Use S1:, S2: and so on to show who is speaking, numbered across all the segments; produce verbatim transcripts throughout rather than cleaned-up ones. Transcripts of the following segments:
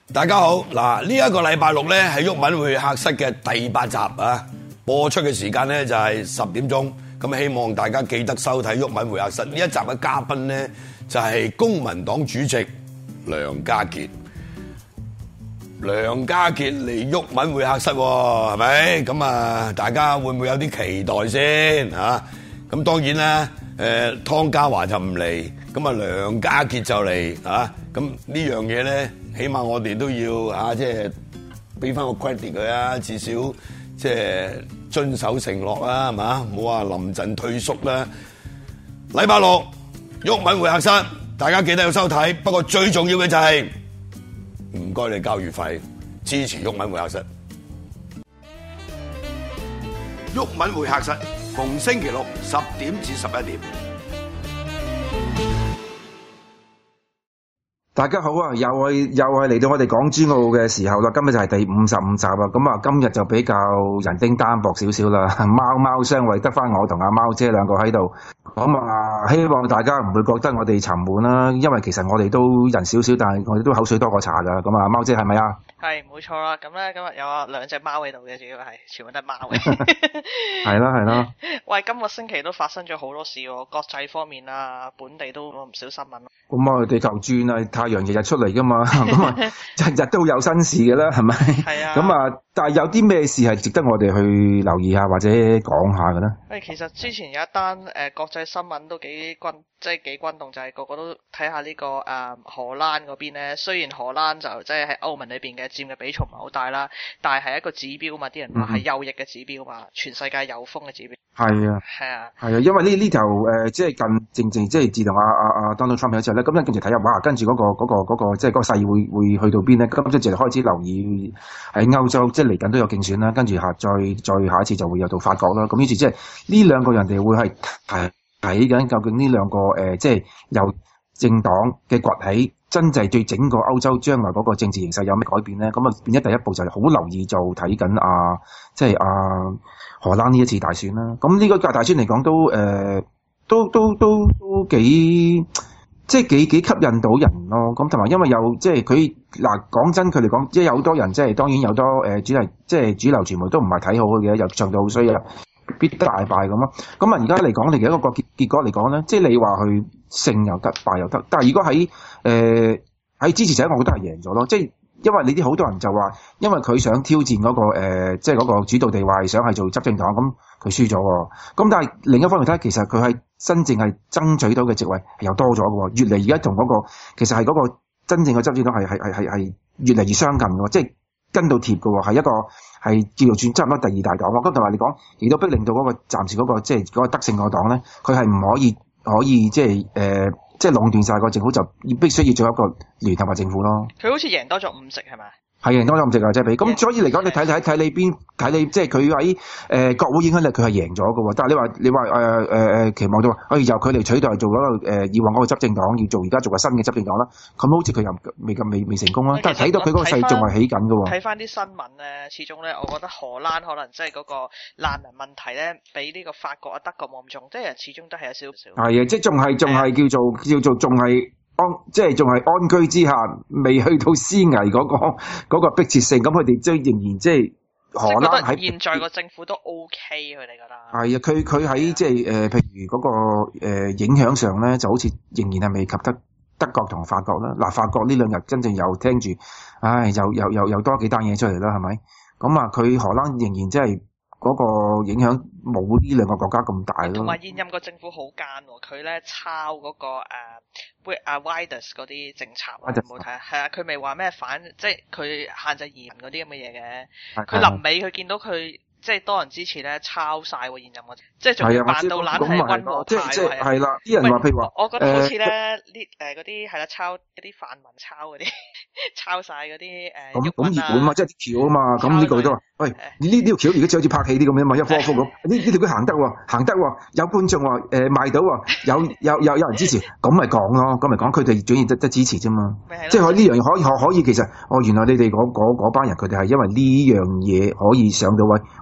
S1: 大家好，嗱呢一個禮拜六咧係毓民會客室嘅第八集啊，播出嘅時間咧就係十點鐘，咁希望大家記得收睇毓民會客室。呢一集嘅嘉賓咧就係公民黨主席梁家傑，梁家傑嚟毓民會客室喎，係咪？咁啊，大家會唔會有啲期待先啊？咁當然啦，誒湯家驊就唔嚟，咁啊梁家傑就嚟啊！咁呢樣嘢咧，起碼我哋都要啊，即係俾翻個 credit 佢啊，至少即係遵守承諾啦，係嘛？唔好話臨陣退縮啦。禮拜六毓民會客室，大家記得要收睇。不過最重要嘅就係唔該你交月費支持毓民會客室。毓民會客室逢星期六十點至十一點。
S2: 大家好啊，又係又係嚟到我哋港珠澳嘅時候啦，今日就係第五十五集啦。咁啊，今日就比較人丁單薄少少啦，貓貓相為，得翻我同阿貓姐兩個喺度。咁啊，希望大家唔會覺得我哋沉悶啦，因為其實我哋都人少少，但係我哋都口水多過茶噶。咁啊，貓姐係咪啊？
S3: 係冇錯啦，咁咧今日有啊兩隻貓喺度嘅，主要係全部都係貓嘅。
S2: 係啦係啦。
S3: 喂，今個星期都發生咗好多事喎，國際方面啊，本地都唔少新聞。
S2: 咁啊，地球轉啊，太陽日日出嚟噶嘛，咁啊日日都有新事嘅啦，係咪？係啊。咁啊，但係有啲咩事係值得我哋去留意下或者講下嘅咧？誒，
S3: 其實之前有一單誒、呃、國際新聞都幾轟，即係幾轟動，就係、是、個個都睇下呢、這個誒、呃、荷蘭嗰邊咧。雖然荷蘭就即係喺歐盟裏邊嘅佔嘅比重唔係好大啦，但係係一個指標嘛，啲人話係右翼嘅指標嘛，全世界右風嘅指標。係啊，係啊，
S2: 係啊，因為呢呢頭誒即係近正正即係自從阿阿阿 Donald Trump 有之後咧，咁咧跟住睇下哇，跟住嗰、那個嗰、那個嗰、那個即係嗰個勢會會去到邊咧？咁即係開始留意喺歐洲，即係嚟緊都有競選啦，跟住下再再下一次就會有到法國啦。咁於是即係呢兩個人哋會係睇睇緊究竟呢兩個誒、呃、即係由政黨嘅崛起，真係對整個歐洲將來嗰個政治形勢有咩改變咧？咁啊變咗第一步就係好留意就睇緊啊，即係啊荷蘭呢一次大選啦。咁呢個屆大選嚟講都誒、呃、都都都都幾即係幾幾吸引到人咯。咁同埋因為有即係佢嗱講真佢嚟講，即係有好多人即係當然有多誒、呃、主流即係主流傳媒都唔係睇好佢嘅，又唱到好衰啊，必得大敗咁咯。咁啊而家嚟講，嚟嘅一個結結果嚟講咧，即係你話佢勝又得，敗又得。但係如果喺誒喺支持者，我覺得係贏咗咯。即係因為你啲好多人就話，因為佢想挑戰嗰、那個、呃、即係嗰個主導地位，想係做執政黨，咁佢輸咗喎。咁但係另一方面睇，其實佢係真正係爭取到嘅職位係又多咗嘅喎。越嚟而家同嗰個其實係嗰個真正嘅執政黨係係係係係越嚟越相近嘅喎，即係跟到貼嘅喎，係一個係叫做轉差唔多第二大黨。咁同埋你講，亦都逼令到嗰、那個暫時嗰、那個即係嗰個得勝個黨咧，佢係唔可以可以即係誒。呃即係壟斷晒個政府，就必須要做一個聯合嘅政府咯。
S3: 佢好似贏多咗五席係咪？
S2: 係贏多咗五席啊！即係比咁，所以嚟講，你睇睇睇你邊睇你，即係佢喺誒國會影響力，佢係贏咗嘅喎。但係你話你話誒誒誒期望到話，可以由佢嚟取代做嗰個誒以往嗰個執政黨，要做而家做個新嘅執政黨啦。咁好似佢又未咁未未成功啦。但係睇到佢嗰個勢仲係起緊嘅喎。
S3: 睇翻啲新聞咧，始終咧，我覺得荷蘭可能即係嗰個難民問題咧，比呢個法國啊德國冇咁重，即係始終都係有少少。
S2: 係啊，即係仲係仲係叫做叫做仲係。安即係仲係安居之下，未去到施危嗰、那個嗰、那個迫切性，咁佢哋即係仍然即係荷蘭喺
S3: 現在個政府都 OK， 佢哋覺得
S2: 係啊，佢佢喺即係誒、呃，譬如嗰、那個誒、呃、影響上咧，就好似仍然係未及得德國同法國啦。嗱、啊，法國呢兩日真正又聽住，唉，又又又又多幾單嘢出嚟啦，係咪？咁啊，佢荷蘭仍然即係。嗰個影響冇呢兩個國家咁大咯。
S3: 同埋現任個政府好奸喎，佢咧抄嗰、那個誒阿 Wilders 嗰啲政策，有冇睇啊？係啊，佢咪話咩反，即係佢限制移民嗰啲咁嘅嘢嘅。佢臨尾佢見到佢即係多人支持咧，抄晒喎現任個，即係仲要扮到懶係溫和派喎。
S2: 即係係啦，啲人話譬如話，
S3: 我覺得好似咧呢誒嗰啲係啦，抄嗰啲泛民抄嗰啲，抄晒嗰啲誒。咁
S2: 咁熱門嘛，即係條橋啊嘛，咁呢個都話。喂，呢呢條橋而家就好似拍戲啲咁樣嘛，一科一科咁。呢呢條橋行得喎，行得喎，有觀眾喎，誒賣到喎，有有有有人支持，咁咪講咯，咁咪講佢哋主要得得支持啫嘛。即係可呢樣嘢可以可可以其實，哦原來你哋嗰嗰嗰班人佢哋係因為呢樣嘢可以上到位，喂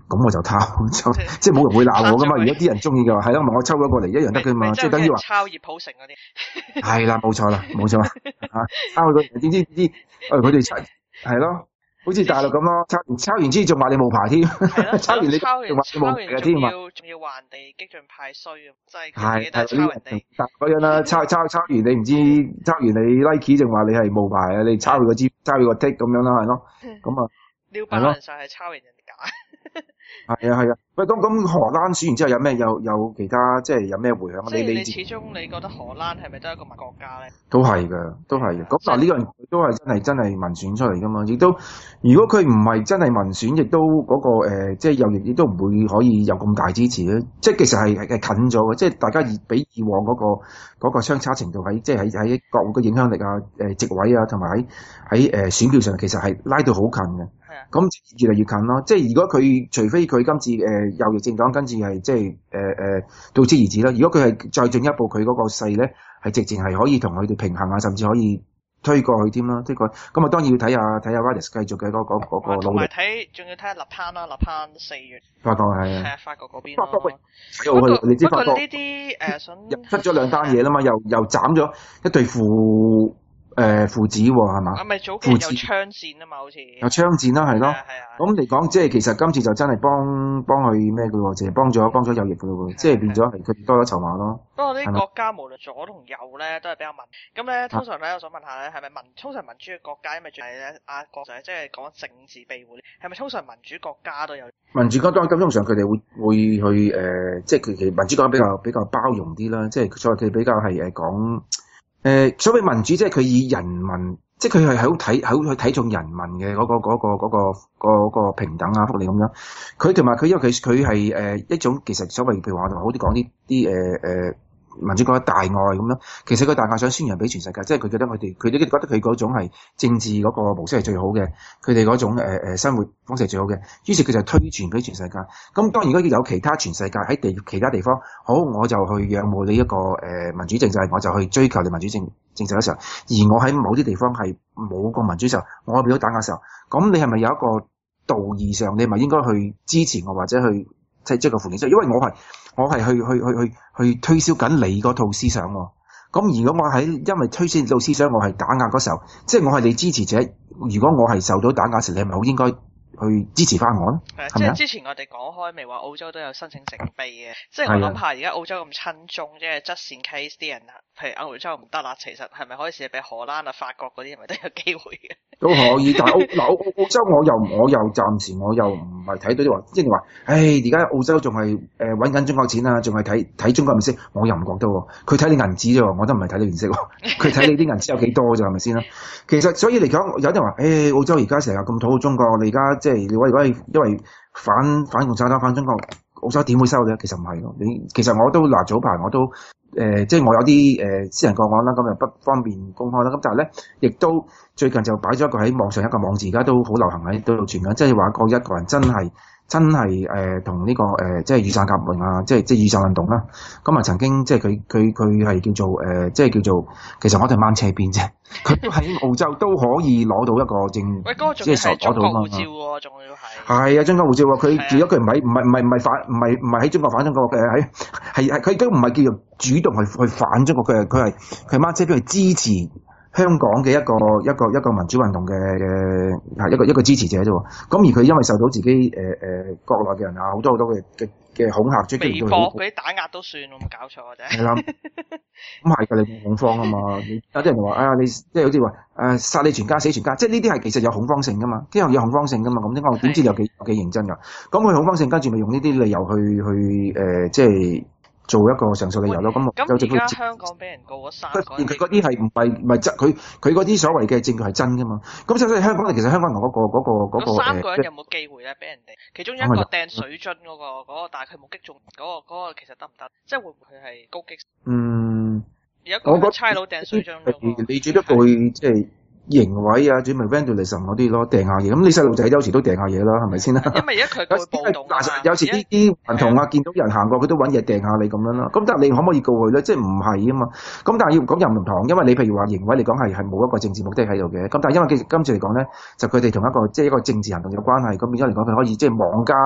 S2: 咁我就抄，就即係冇人會鬧我噶嘛。如果啲人中意嘅話，係咯，我抽咗過嚟一樣得噶嘛，即係等於話
S3: 抄葉普成嗰啲。係
S2: 啦，冇錯啦，冇錯啦，嚇抄佢個點知啲誒佢哋抄係咯。好似大陸咁咯，抄完抄完之後仲話你冇牌添，抄完你
S3: 抄完
S2: 仲話你冇牌添嘛？
S3: 仲要仲要話人哋激進派衰啊！真係
S2: 係
S3: 記得抄人哋。
S2: 嗰樣啦，抄抄抄完你唔知抄完你 Nike 仲話你係冇牌啊！你抄佢個支，抄佢個 tick 咁樣啦，係咯，咁啊，
S3: 撩班人上係抄人哋假。
S2: 係啊係啊，喂咁咁荷蘭選完之後有咩有有其他即係有咩回響？
S3: 你
S2: 你
S3: 你始終你覺得荷蘭係咪都係一個民國家咧？
S2: 都係嘅，都係嘅。咁嗱呢個人都係真係真係民選出嚟噶嘛？亦都如果佢唔係真係民選，亦都嗰、那個、呃、即係又亦都唔會可以有咁大支持咧。即係其實係係近咗嘅，即係大家以比以往嗰、那個嗰、那個相差程度喺即係喺喺國會嘅影響力啊、誒席位啊，同埋喺喺誒選票上，其實係拉到好近嘅。咁越嚟越近咯，即係如果佢除非佢今次誒、呃、右翼政黨跟住係即係誒誒到此而止啦。如果佢係再進一步，佢嗰個勢咧係直情係可以同佢哋平衡啊，甚至可以推過去添啦，推過去。咁啊當然要睇下睇下 Riders 繼續嘅嗰嗰嗰個努力。同埋
S3: 睇仲要睇下勒潘啦，勒潘四月。
S2: 法國係啊。係
S3: 啊，法國嗰邊咯。
S2: 法國喂，你知法國
S3: 呢啲誒想
S2: 出咗兩單嘢啦嘛，又又斬咗一對父。誒、呃、父子喎係嘛？
S3: 啊咪早期有槍戰啊嘛，好似
S2: 有槍戰啦，係咯。
S3: 係啊。
S2: 咁嚟講，即係其實今次就真係幫幫佢咩嘅喎，淨係幫咗幫咗右翼嘅喎，即係變咗係佢多咗籌碼咯。
S3: 不過啲國家無論左同右咧，都係比較民。咁咧通常咧，我想問下咧，係咪民通常民主嘅國家，因為仲係咧啊國際即係講政治庇護，係咪通常民主國家都有？民主國家咁通常佢哋會會去誒、呃，即係佢其實民主國家比較比較包容啲啦，即係所謂佢比較係誒講。誒、呃，所謂民主，即係佢以人民，即係佢係好睇，好去睇重人民嘅嗰、嗰個、嗰個、嗰個、嗰個、嗰個平等啊、福利咁樣。佢同埋佢因為佢佢係誒一種其實所謂譬如話好啲講啲啲誒誒民主國家大愛咁樣。其實佢大愛想宣揚俾全世界，即係佢覺得佢哋佢哋覺得佢嗰種係政治嗰個模式係最好嘅，佢哋嗰種誒誒、呃、生活方式係最好嘅。於是佢就推傳俾全世界。咁當然如果有其他全世界喺地其他地方，好我就去仰慕你一個誒、呃、民主政制，我就去追求你民主政政制嘅時候，而我喺某啲地方係冇個民主時候，我變咗打壓時候，咁你係咪有一個道義上，你係咪應該去支持我或者去即係即係個負面？因為我係我係去去去去去推銷緊你嗰套思想喎。咁如果我喺因為推銷呢套思想，我係打壓嗰時候，即係我係你支持者。如果我係受到打壓時，你係咪好應該去支持翻我咧？ 係啊，即係之前我哋講開，未話澳洲都有申請成秘嘅。即係我諗下，而家澳洲咁親中，即係 just in case 啲人，譬如澳洲唔得啦，其實係咪可以試下俾荷蘭啊、法國嗰啲，係咪都有機會嘅？
S2: 都可以，但係澳嗱澳澳洲我又我又暫時我又唔係睇到啲話，即係話，唉而家澳洲仲係誒揾緊中國錢啊，仲係睇睇中國面色，我又唔覺得喎。佢睇你銀紙啫喎，我都唔係睇你面色喎。佢睇你啲銀紙有幾多啫，係咪先啦？其實所以嚟講，有啲人話，誒澳洲而家成日咁討好中國，你而家即係如果如果係因為反反共產黨反中國，澳洲點會收你？其實唔係咯，你其實我都嗱早排我都誒、呃，即係我有啲誒、呃、私人個案啦，咁又不方便公開啦。咁但係咧，亦都最近就擺咗一個喺網上一個網址，而家都好流行喺度傳緊，即係話個一個人真係真係誒同呢個誒、呃、即係雨傘革命啊，即係即係雨傘運動啦。咁啊曾經即係佢佢佢係叫做誒、呃，即係叫做其實我哋掹斜邊啫。佢都喺澳洲都可以攞到一個證，
S3: 喂嗰個
S2: 即係攞到啊嘛。
S3: 中國護照喎，仲要係。係
S2: 啊，中國護照喎，佢如果佢唔係唔係唔係唔係反唔係唔係喺中國反中國嘅，喺係係佢都唔係叫做主動去去反中國，佢係佢係佢掹車邊去支持香港嘅一個一個一個民主運動嘅嘅係一個一個支持者啫喎。咁而佢因為受到自己誒誒、呃、國內嘅人啊好多好多嘅嘅嘅恐嚇，即係
S3: 微博嗰啲打壓都算，我冇搞錯啫。係啦，
S2: 咁係㗎，你恐慌啊嘛。有啲人就話啊，你即係好似話誒殺你全家死全家，即係呢啲係其實有恐慌性㗎嘛，啲人有恐慌性㗎嘛。咁點解點知有幾有幾認真㗎？咁佢恐慌性跟住咪用呢啲理由去去誒、呃、即係。做一個上訴理由咯，咁
S3: 咁而家香港俾人告咗三個，
S2: 佢嗰啲係唔係唔係真？佢佢嗰啲所謂嘅證據係真噶嘛？咁所以香港其實香港人嗰個嗰個嗰個
S3: 三個人有冇機會咧？俾人哋其中一個掟水樽嗰個嗰個，但係佢冇擊中嗰個嗰個，其實得唔得？即係會唔會佢係高擊？嗯，有一個差佬掟水樽嗰個，
S2: 你最多會即係。營位啊，主要咪 vandalism 嗰啲咯，掟下嘢。咁你細路仔有時都掟下嘢啦，係咪先啦？
S3: 因為而家佢會暴動啊。
S2: 有時啲啲民眾啊，見到人行過，佢都揾嘢掟下你咁樣啦。咁但係你可唔可以告佢咧？即係唔係啊嘛？咁但係要講又唔同，因為你譬如話營位嚟講係係冇一個政治目的喺度嘅。咁但係因為今次嚟講咧，就佢哋同一個即係一個政治行動有關係。咁變咗嚟講，佢可以即係妄加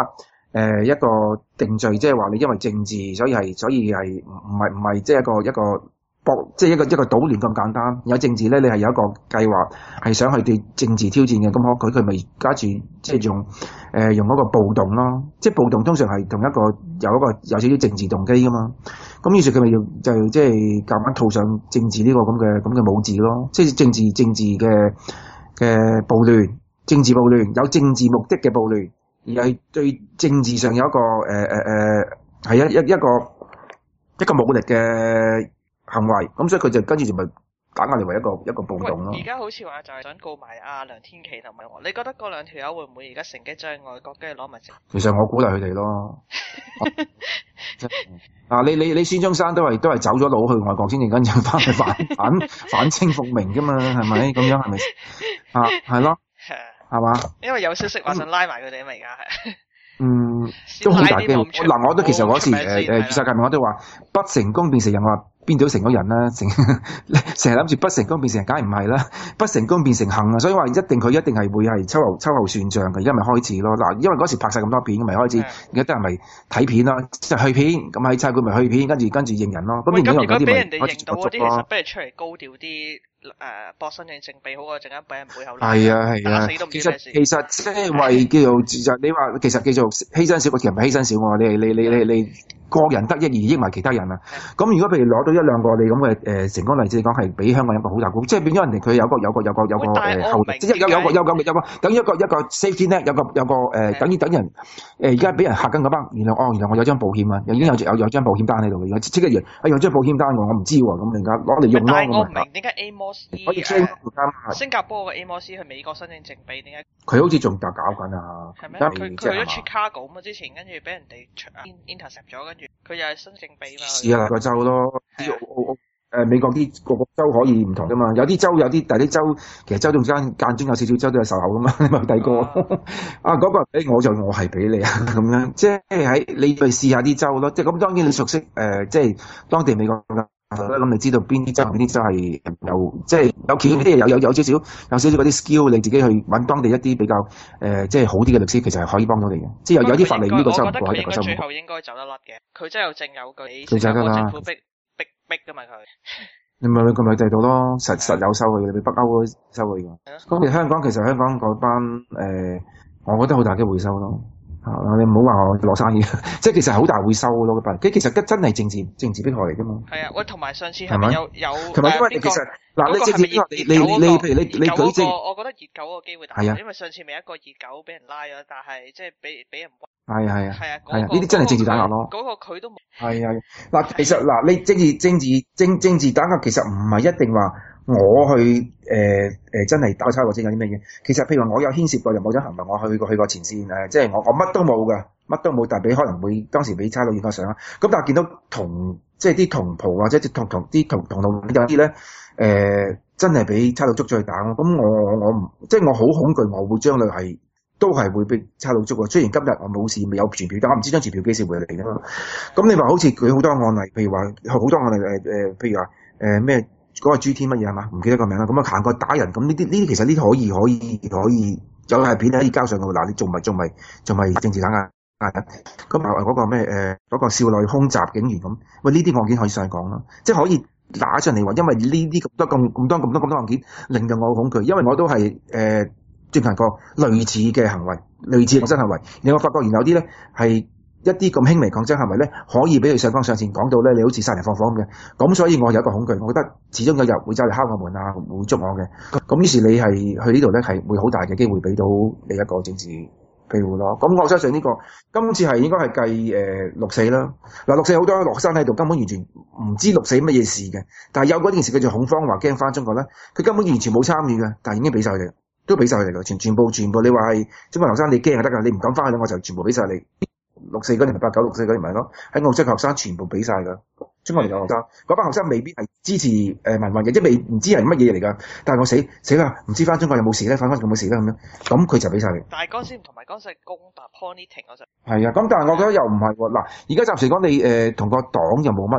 S2: 呃、一個定罪，即係話你因為政治，所以係所以係唔唔係唔係即係一個一個博，即係一個一個搗亂咁簡單。有政治咧，你係有一個計劃，係想去對政治挑戰嘅，咁可佢佢咪加住即係用誒、呃、用嗰個暴動咯。即係暴動通常係同一個有一個有少少政治動機噶嘛。咁於是佢咪要就即係夾硬套上政治呢個咁嘅咁嘅帽子咯。即係政治政治嘅嘅暴亂，政治暴亂有政治目的嘅暴亂。而係對政治上有一個誒誒誒係一一一個一個武力嘅行為，咁所以佢就跟住就咪打壓嚟為一個一個暴動咯。
S3: 而家好似話就係想告埋阿梁天琦同埋我，你覺得嗰兩條友會唔會而家乘機將外國跟住攞埋證？
S2: 其實我鼓勵佢哋咯。嗱，你你你孫中山都係都係走咗佬去外國先至跟住翻去反反反清復明噶嘛，係咪咁樣係咪？啊，係咯。係嘛？因
S3: 為有消息話想拉埋佢哋啊嘛，而家係。
S2: 嗯，都好大機會。嗱，我都其實嗰時誒誒，世界革命我都話不成功變成人，我話邊度成咗人啦？成成日諗住不成功變成人，梗係唔係啦？不成功變成幸啊！所以話一定佢一定係會係秋後秋後算賬嘅，而家咪開始咯。嗱，因為嗰時拍晒咁多片，咪開始而家得人咪睇片啦，即係去片咁喺差館咪去片，跟住跟住認人咯。
S3: 咁如果俾人哋認到嗰啲，其實不如出嚟高調啲。誒，博身認正備好過陣間俾人背後
S2: 係啊係啊，
S3: 打死都唔知咩事。
S2: 其實其實即係為叫做就你話其實叫做犧牲小國，其實唔係犧牲小我，你你你你你個人得益而益埋其他人啊。咁如果譬如攞到一兩個你咁嘅誒成功例子嚟講，係俾香港一個好大鼓，即係變咗人哋佢有個有個有個有個誒後，即係有有個有個有個等於一個一個 safety net，有個有個誒等於等人誒而家俾人嚇緊嗰班，原來哦原來我有張保險啊，已經有有有張保險單喺度嘅，即刻嘢啊有張保險單喎，我唔知喎，咁而家攞嚟用咯。
S3: 但係我唔明點解 Amos
S2: 可以 claim
S3: 新加坡個 Amos 去美國申請正備，點解
S2: 佢好似仲搞緊啊？
S3: 係咩？佢佢去咗 Chicago 嘛？之前跟住俾人哋 intercept 咗，跟住佢又係申請備嘛。
S2: 試下個州咯，啲澳澳誒美國啲個個州可以唔同噶嘛？有啲州有啲，但係啲州其實州中間間中有少少州都有仇口噶嘛？你咪第個啊嗰個俾我就我係俾你啊咁樣，即係喺你去試下啲州咯。即係咁當然你熟悉誒，即係當地美國㗎。咁你知道邊啲州邊啲州係有即係有橋啲嘢有有有少少有少少嗰啲 skill， 你自己去揾當地一啲比較誒、呃、即係好啲嘅律師，其實係可以幫到你嘅。即係有有啲法例呢個州唔過，一個州唔過。
S3: 最後應該走得甩嘅，佢真係有證有據。佢就得啦。政府逼逼逼㗎嘛佢。你咪佢咪制度咯，實實有收佢，你北歐收佢嘅。咁你香港其實香港嗰班誒、呃，我覺得好大機會收咯。啊！你唔好話我攞生意，即係其實好大會收咯嗰班。佢其實真係政治政治迫害嚟㗎嘛。係啊，喂，同埋上次係咪有有同埋因為其實嗱，你政治迫害，你你你譬如你你舉證，我覺得熱狗個機會大啲，因為上次咪一個熱狗俾人拉咗，但係即係俾俾人係啊係啊係啊係啊，呢啲真係政治打壓咯。嗰個佢都冇係啊嗱，其實嗱，你政治政治政政治打壓其實唔係一定話。我去誒誒、呃呃、真係打差或者有啲咩嘢？其實譬如話我有牽涉過任何種行為，我去過去過前線誒、呃，即係我我乜都冇㗎，乜都冇，但係俾可能會當時俾差佬影個相啦。咁但係見到同即係啲同袍或者同同啲同同路有啲咧誒，真係俾差佬捉咗去打咯。咁我我我唔即係我好恐懼，我會將來係都係會俾差佬捉喎。雖然今日我冇事，未有傳票，但我唔知張傳票幾時會嚟㗎嘛。咁你話好似佢好多案例，譬如話好多案例誒誒、呃，譬如話誒咩？呃嗰個 G T 乜嘢係嘛？唔記得個名啦。咁啊行過打人，咁呢啲呢啲其實呢啲可以可以可以有係片可以交上去。嗱，你仲咪仲咪仲咪政治打壓啊？咁啊嗰個咩誒嗰個少女空襲警員咁，喂呢啲案件可以上講啦，即係可以打上嚟話，因為呢啲咁多咁咁多咁多咁多案件令到我恐懼，因為我都係誒進行過類似嘅行為，類似嘅真行為。你我發覺原有啲咧係。一啲咁輕微抗爭行為咧，可以俾佢上綱上線講到咧，你好似殺人放火咁嘅。咁所以我有一個恐懼，我覺得始終有日會走嚟敲我門啊，會捉我嘅。咁於是你係去呢度咧，係會好大嘅機會俾到你一個政治庇護咯。咁我相信呢、這個今次係應該係計誒六四啦。嗱，六四好多學生喺度根本完全唔知六四乜嘢事嘅，但係有嗰件事佢就恐慌話驚翻中國咧，佢根本完全冇參與嘅，但係已經俾晒佢哋，都俾晒佢哋嘅，全全部全部你話係中國學生你驚就得㗎，你唔敢翻去咧，我就全部俾晒你。六四嗰年咪八九六四嗰年咪咯，喺澳洲嘅學生全部俾晒噶，中國嚟嘅學生，嗰班學生未必係支持誒民運嘅，即係未唔知係乜嘢嚟噶。但係我死死啦，唔知翻中國有冇事咧，翻翻有冇事咧咁樣，咁佢就俾晒你。但係嗰時唔同埋嗰時係攻打 Pony 停嗰陣。係啊，咁但係我覺得又唔係喎。嗱，而家暫時講你誒同個黨又冇乜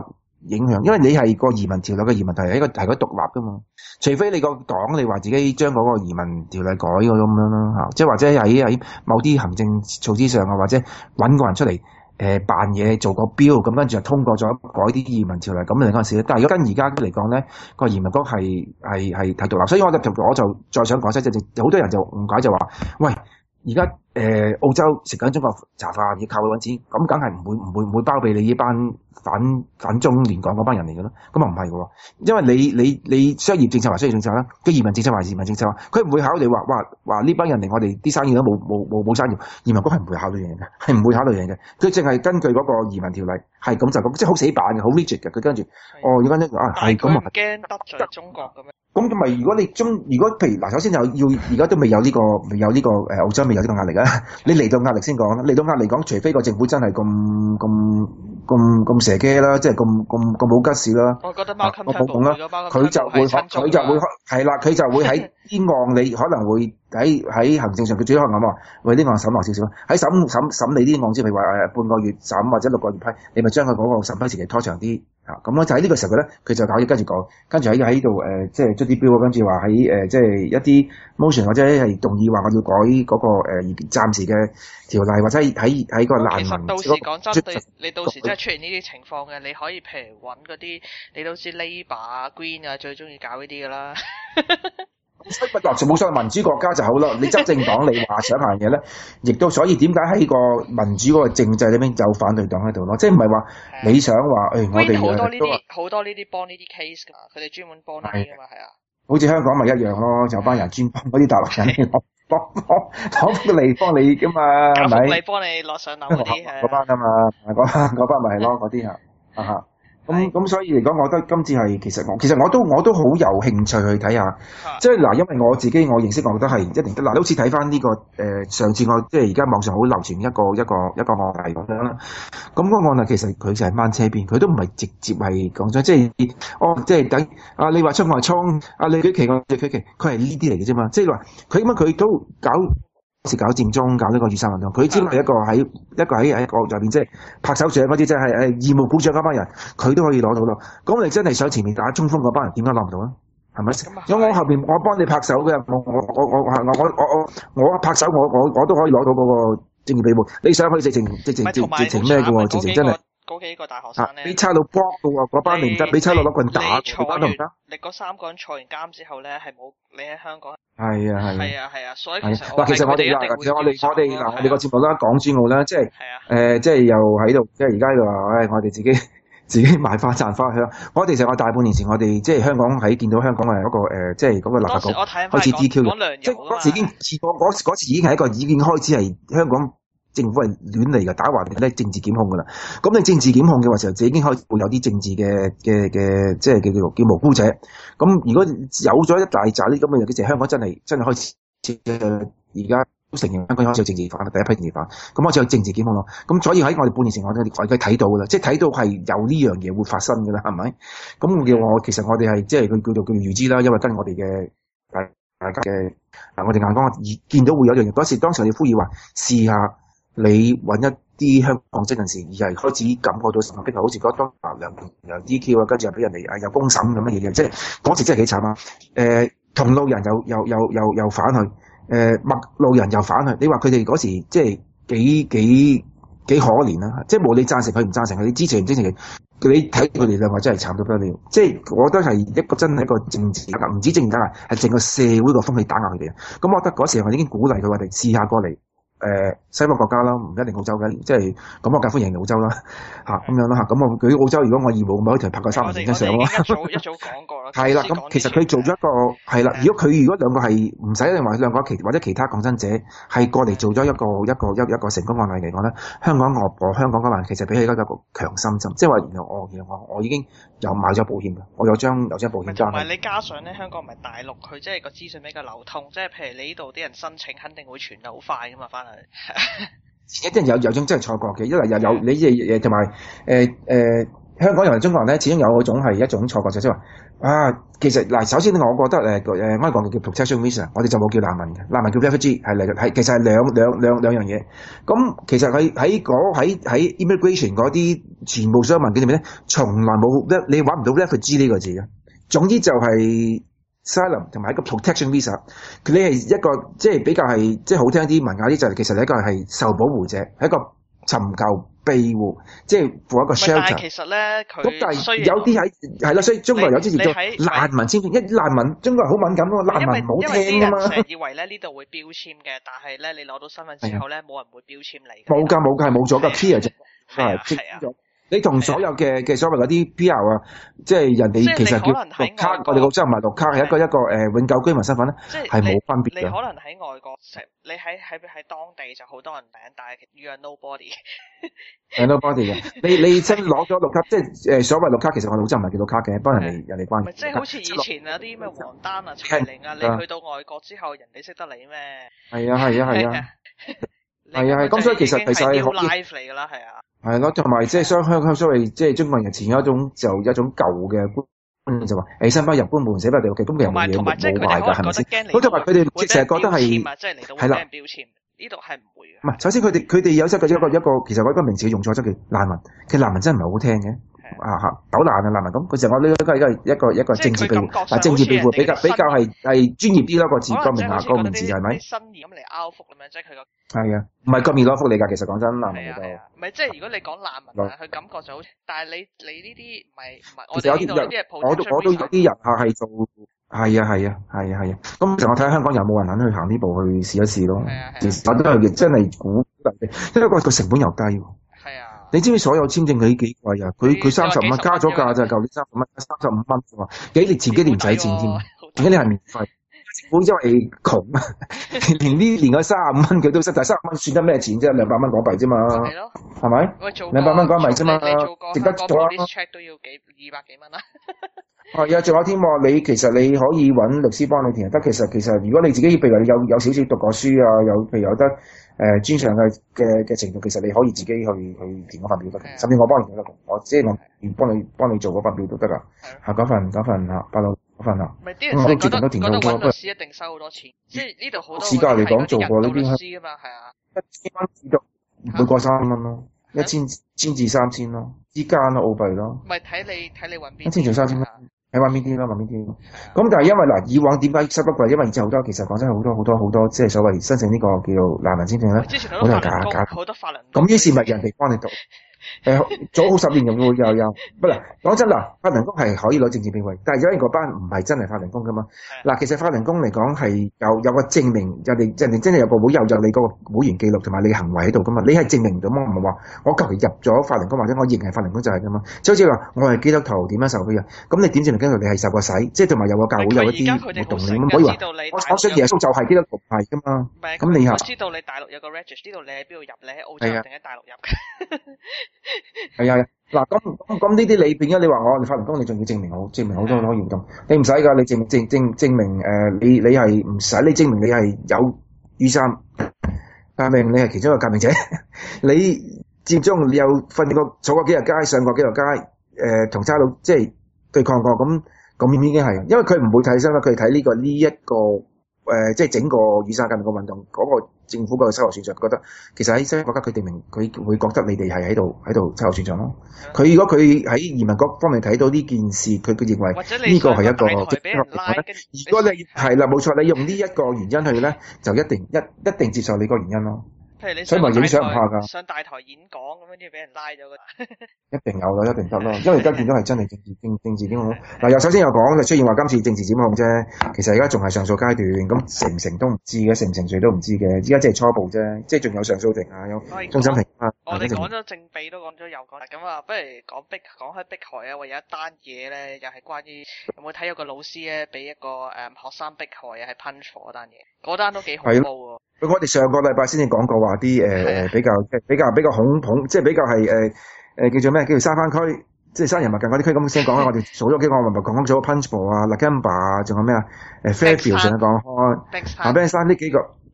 S2: 影響，因為你係個移民條例嘅移民條例係一個係個獨立噶嘛，除非你個黨你話自己將嗰個移民條例改咗咁樣啦嚇，即係或者喺喺某啲行政措施上啊，或者揾個人出嚟。誒扮嘢做個標，咁跟住就通過咗改啲移民條例，咁嚟嗰陣時咧。但係如果跟而家嚟講咧，個移民局係係係睇獨立，所以我就我就再想講聲，即係好多人就誤解就話，喂，而家誒澳洲食緊中國茶飯，要靠佢揾錢，咁梗係唔會唔會唔會包庇你呢班反反中亂港嗰班人嚟嘅咯。咁啊唔係嘅喎，因為你你你商業政策還商業政策啦，個移民政策還移民政策，佢唔會考慮話哇話呢班人嚟我哋啲生意都冇冇冇冇生意，移民局係唔會考慮嘢嘅，係唔會考慮嘢嘅。佢淨係根據嗰個移民條例係咁就咁，即係好死板嘅，好 rigid 嘅。佢跟住哦，要跟住啊係咁啊，
S3: 驚得罪中國咁樣。
S2: 咁咁咪如果你中如果譬如嗱，首先就要而家都未有呢、這個未有呢、這個誒、呃、澳洲未有呢個壓力啊！你嚟到壓力先講啦，嚟到壓力講，除非個政府真係咁咁咁咁蛇機啦，即係咁咁咁冇吉事啦。
S3: 我覺得貓襟
S2: 冇講啦，佢就會佢就會係啦，佢就會喺啲案你可能會喺喺行政上佢最可能咁話，為啲案審落少少，喺審審審理啲案之譬如話誒半個月審或者六個月批，你咪將佢嗰個審批時期拖長啲。啊，咁咧就喺呢個時候咧，佢就搞跟住講，跟住喺喺度誒，即係出啲標，跟住話喺誒，即係一啲 motion 或者係動議話我要改嗰、那個誒暫、呃、時嘅條例，或者喺喺個難民。
S3: 其實到時講真，你你到時真係出現呢啲情況嘅，你可以譬如揾嗰啲，你都知 Labour 啊、Green 啊最中意搞呢啲噶啦。
S2: 不落就冇所謂，民主國家就好咯。你執政黨你話想行嘢咧，亦都所以點解喺個民主嗰個政制裏邊有反對黨喺度咯？即係唔係話你想話誒、哎，我哋
S3: 好多呢啲好多呢啲幫呢啲 case 噶，佢哋專門幫呢啲噶嘛，係啊。
S2: 好似香港咪一樣咯，就班人專幫嗰啲大陸人幫幫幫攞福利幫你噶嘛，係咪？
S3: 福利幫你落上樓嗰啲
S2: 嗰班啊嘛，嗰嗰班咪係咯，嗰啲啊啊嚇。咁咁所以嚟講，我覺得今次係其實我其實我都我都好有興趣去睇下，即係嗱，因為我自己我認識，我覺得係一定得嗱。你好似睇翻呢個誒、呃、上次我即係而家網上好流傳一個一個一個案例咁樣啦。咁、嗰個案例其實佢就係掹車邊，佢都唔係直接係講咗，即係哦，即係等啊！你話衝我衝，啊你舉旗我舉旗，佢係呢啲嚟嘅啫嘛。即係話佢咁樣佢都搞。是搞佔中，搞呢個雨傘運動，佢只係一個喺一個喺喺個入邊，即係拍手掌嗰啲，即係係義務鼓掌嗰班人，佢都可以攞到咯。咁你真係上前面打衝鋒嗰班人，點解攞唔到啊？係咪？如果我後邊我幫你拍手嘅，我我我我我我我我拍手，我我我都可以攞到嗰個政治庇護。你上去直情直情直直情咩嘅喎？直情真係。
S3: 嗰幾個大學生咧，
S2: 俾差佬搏嘅喎，嗰班唔得，俾差佬攞棍打，嗰班都唔得。
S3: 你嗰三個人坐完監之後咧，係冇你喺香港。
S2: 係啊係。
S3: 係啊係啊，所以其實
S2: 嗱，其實我哋嗱，其實我哋我哋嗱，我哋個節目啦，港珠澳啦，即係誒，即係又喺度，即係而家就話，誒，我哋自己自己買花讚花香。我哋其實我大半年前，我哋即係香港喺見到香港係嗰個誒，即係嗰個立法局開始 D Q 嘅，即係嗰時已經嗰嗰嗰時已經係一個已經開始係香港。政府係亂嚟嘅，打橫嚟咧政治檢控噶啦。咁你政治檢控嘅話，時候就已經開始會有啲政治嘅嘅嘅，即係叫叫叫無辜者。咁如果有咗一大紮呢咁嘅嘢，其實香港真係真係開始而家都承認香港開始有政治犯，第一批政治犯。咁開始有政治檢控咯。咁所以喺我哋半年前，我哋我哋睇到噶啦，即係睇到係有呢樣嘢會發生噶啦，係咪？咁我叫我其實我哋係即係佢叫做叫做預知啦，因為跟我哋嘅大大家嘅嗱，我哋眼光見到會有一樣嘢。嗰時當時我哋呼籲話試下。你揾一啲香港職人士，而係開始感覺到成個逼，好似嗰當啊梁又 D Q 啊，跟住又俾人哋啊又公審咁嘅嘢嘅，即係嗰時真係幾慘啊！誒、呃，同路人又又又又又反去，誒、呃，陌路人又反去。你話佢哋嗰時即係幾幾幾可憐啦！即係無你贊成佢唔贊成佢，你支持唔支持佢，你睇佢哋兩個真係慘到不得了。即係我覺得係一個真係一個政治唔止政治打壓，係整個社會個風氣打壓佢哋。咁我覺得嗰時我已經鼓勵佢話哋試下過嚟。誒、呃、西方國家啦，唔一定澳洲嘅，即係咁我梗歡迎澳洲啦，嚇、啊、咁樣啦嚇，咁我佢澳洲如果我義務，咪可以同佢拍個三年一相咯。
S3: 一早一早講過啦。係
S2: 啦，咁其實佢做咗一個係啦，如果佢如果兩個係唔使一定話兩個其或者其他抗爭者係過嚟做咗一個一個一一個成功案例嚟講咧，香港我我香港嗰班其實比起而家一個強心針，即係話原來我原來我我已經有買咗保險嘅，我有張有張保險單。
S3: 同埋你加上咧，香港唔係大陸，佢即係個資訊比較流通，即係譬如你呢度啲人申請，肯定會傳得好快噶嘛，翻嚟。一
S2: 定有有種真係錯覺嘅，因為又有你誒誒同埋誒誒香港人、中國人咧，始終有嗰種係一種錯覺，就即係話啊，其實嗱，首先我覺得誒誒，我哋講嘅叫 protection visa， 我哋就冇叫難民嘅，難民叫 refugee 係嚟嘅，係其實係兩兩兩兩樣嘢。咁其實喺喺嗰喺喺 immigration 嗰啲全部所有文件裏面咧，從來冇咧，你揾唔到 refugee 呢個字嘅。總之就係 asylum 同埋一個 protection visa， 佢你係一個即係比較係即係好聽啲文雅啲，就係其實你一個係受保護者，係一個尋求庇護，即係做一個 shelter。但係
S3: 其實咧，佢
S2: 咁但係有啲喺係啦，所以中國有啲叫做難民簽證，一難民中國人好敏感喎，難民唔好聽㗎嘛。因為啲人成日以為咧呢度會標籤嘅，但係咧你攞到身份之後咧，冇人會標籤你。冇㗎冇㗎，係冇咗㗎 clear 啫，係係啊。你同所有嘅嘅所謂嗰啲 P R 啊，即係人哋其實叫綠卡，我哋澳洲唔係綠卡，係一個一個誒永久居民身份咧，係冇分別嘅。
S3: 你可能喺外國食，你喺喺喺當地就好多人名，但係 you are nobody。
S2: 係 nobody 嘅，你你真攞咗綠卡，即係誒所謂綠卡，其實我哋澳洲唔係叫綠卡嘅，幫人哋人哋關。
S3: 即係好似以前啊啲咩黃丹啊、柴玲啊，你去到外國之後，人哋識得你咩？係
S2: 啊係啊係啊，係啊係，咁所以其實其實係好
S3: life 嚟㗎啦，係啊。
S2: 係咯，同埋即係雙香香所謂即係中國人前有一種就一種舊嘅觀念就話誒新不入官門死不地獄嘅，咁其實冇嘢冇壞㗎，係咪先？好同埋佢哋成日覺得係係啦，呢度係唔會嘅。唔係，首先佢哋佢哋有一個一個一個，其實我一個名詞用錯咗叫難民，其實難民真係唔係好聽嘅。啊嚇，走難啊難民咁，其實我呢一個一個一個一個政治庇護，嗱政治庇護比較比較係係專業啲咯個字個名下個名字係咪？
S3: 新意咁嚟拗福咁樣，即係佢個
S2: 係啊，唔係咁易攞福利㗎，其實講真難民嗰度。
S3: 唔係即係如果你講難民啊，佢感覺就好，但係你你呢啲唔係唔係我哋呢度呢啲係普通。我都我都有啲人客係做，係啊係啊係啊係啊，咁其實我睇下香港有冇人肯去行呢步去試一試咯。其實我都係真係估，因為個個成本又低。你知唔知所有簽證佢幾貴啊？佢佢三十蚊加咗價就係舊年三十蚊，三十五蚊啫嘛。幾年前幾年唔使錢添，而家你係免費。政府因為窮啊，連呢年嗰三十五蚊佢都失，但係三十蚊算得咩錢啫？兩百蚊港幣啫嘛，係咯，係咪？兩百蚊港幣啫嘛，值得做啊！ check 都要幾二百幾蚊啦。
S2: 係啊，仲有添喎，你其實你可以揾律師幫你填得。其實其實如果你自己譬如你有有少少讀過書啊，有譬如有得。誒、呃、專上嘅嘅嘅程度，其實你可以自己去去填嗰份表得嘅，甚至我幫你填得嘅，我即係我幫你幫你做嗰份表都得噶。係嗰份嗰份嚇，八六嗰份嚇。
S3: 唔係啲人覺得覺得揾律師一定收好多錢，即係呢度好多
S2: 市價嚟講做過呢啲
S3: 律師㗎嘛，係啊，
S2: 一千蚊至到唔會過三蚊咯，一千千至三千咯，之間咯澳幣咯。
S3: 唔係睇你睇你揾邊？
S2: 一千至三千蚊。喺揾邊啲咯，揾邊啲咯。咁但係因為嗱，以往點解收得貴？因為以前好多其實講真好多好多好多，即係所謂申請呢個叫做難民簽證咧，好多係假假。
S3: 好多法律。
S2: 咁於是咪人哋幫你讀。誒、呃，早好十年又會又有，不嗱，講真嗱，法輪功係可以攞政治庇護，但係因為嗰班唔係真係法輪功噶嘛。嗱，其實法輪功嚟講係有有個證明，人哋人哋真係有個會有有你嗰個會員記錄同埋你嘅行為喺度噶嘛。你係證明唔到嘛？唔係話我求其入咗法輪功或者我認係法輪功就係噶嘛。就好似話我係基督徒點樣受佢啊？咁你點證明基督徒你係受過洗？即係同埋有個教會有一啲活動，你唔可以話我我信耶穌就係基督徒係噶嘛。咁你係
S3: 知道你大陸有個 register，知道你喺邊度入，你喺澳洲定喺大陸入。
S2: 係啊，嗱咁咁咁呢啲你變咗你話我你法輪功你仲要證明好證明好多好多活動，你唔使噶，你證證證證明誒、呃、你你係唔使你證明你係有雨傘革命，你係其中一個革命者，你佔中你有瞓過坐過幾日街上過幾日街誒同差佬即係對抗過，咁咁已經係，因為佢唔會睇身啦，佢睇呢個呢一、這個誒、呃、即係整個雨傘革命個運動嗰、那個。政府嗰個秋後算賬，覺得其實喺西方國家佢哋明佢會覺得你哋係喺度喺度秋後算賬咯。佢如果佢喺移民局方面睇到呢件事，佢佢認為呢個係一個，如果你係啦冇錯，你用呢一個原因去咧，就一定一一定接受你個原因咯。所以咪影相唔怕㗎。
S3: 上大台演講咁樣要俾人拉咗㗎。
S2: 一定有啦，一定得咯，因為而家變咗係真係政治政政治檢控。嗱，又首先又講就出現話今次政治檢控啫，其實而家仲係上訴階段，咁成唔成都唔知嘅，成唔成罪都唔知嘅，而家即係初步啫，即係仲有上訴庭啊，有終審庭啊。
S3: 我哋講咗政庇都講咗又講，咁啊，不如講逼講開迫害啊，話有一單嘢咧，又係關於有冇睇有個老師咧，俾一個誒學生迫害啊，係 punch 嗰單嘢，嗰單都幾恐怖喎。
S2: 我哋上個禮拜先至講過話啲誒誒比較比較比較恐恐，即係比較係誒誒叫做咩？叫做山灣區，即係山人物近嗰啲區咁先講啦。我哋數咗幾個，我咪講咗 Punchbowl 啊、Lakemba 啊，仲有咩啊？誒 Fairfield 上講開，下邊山呢幾個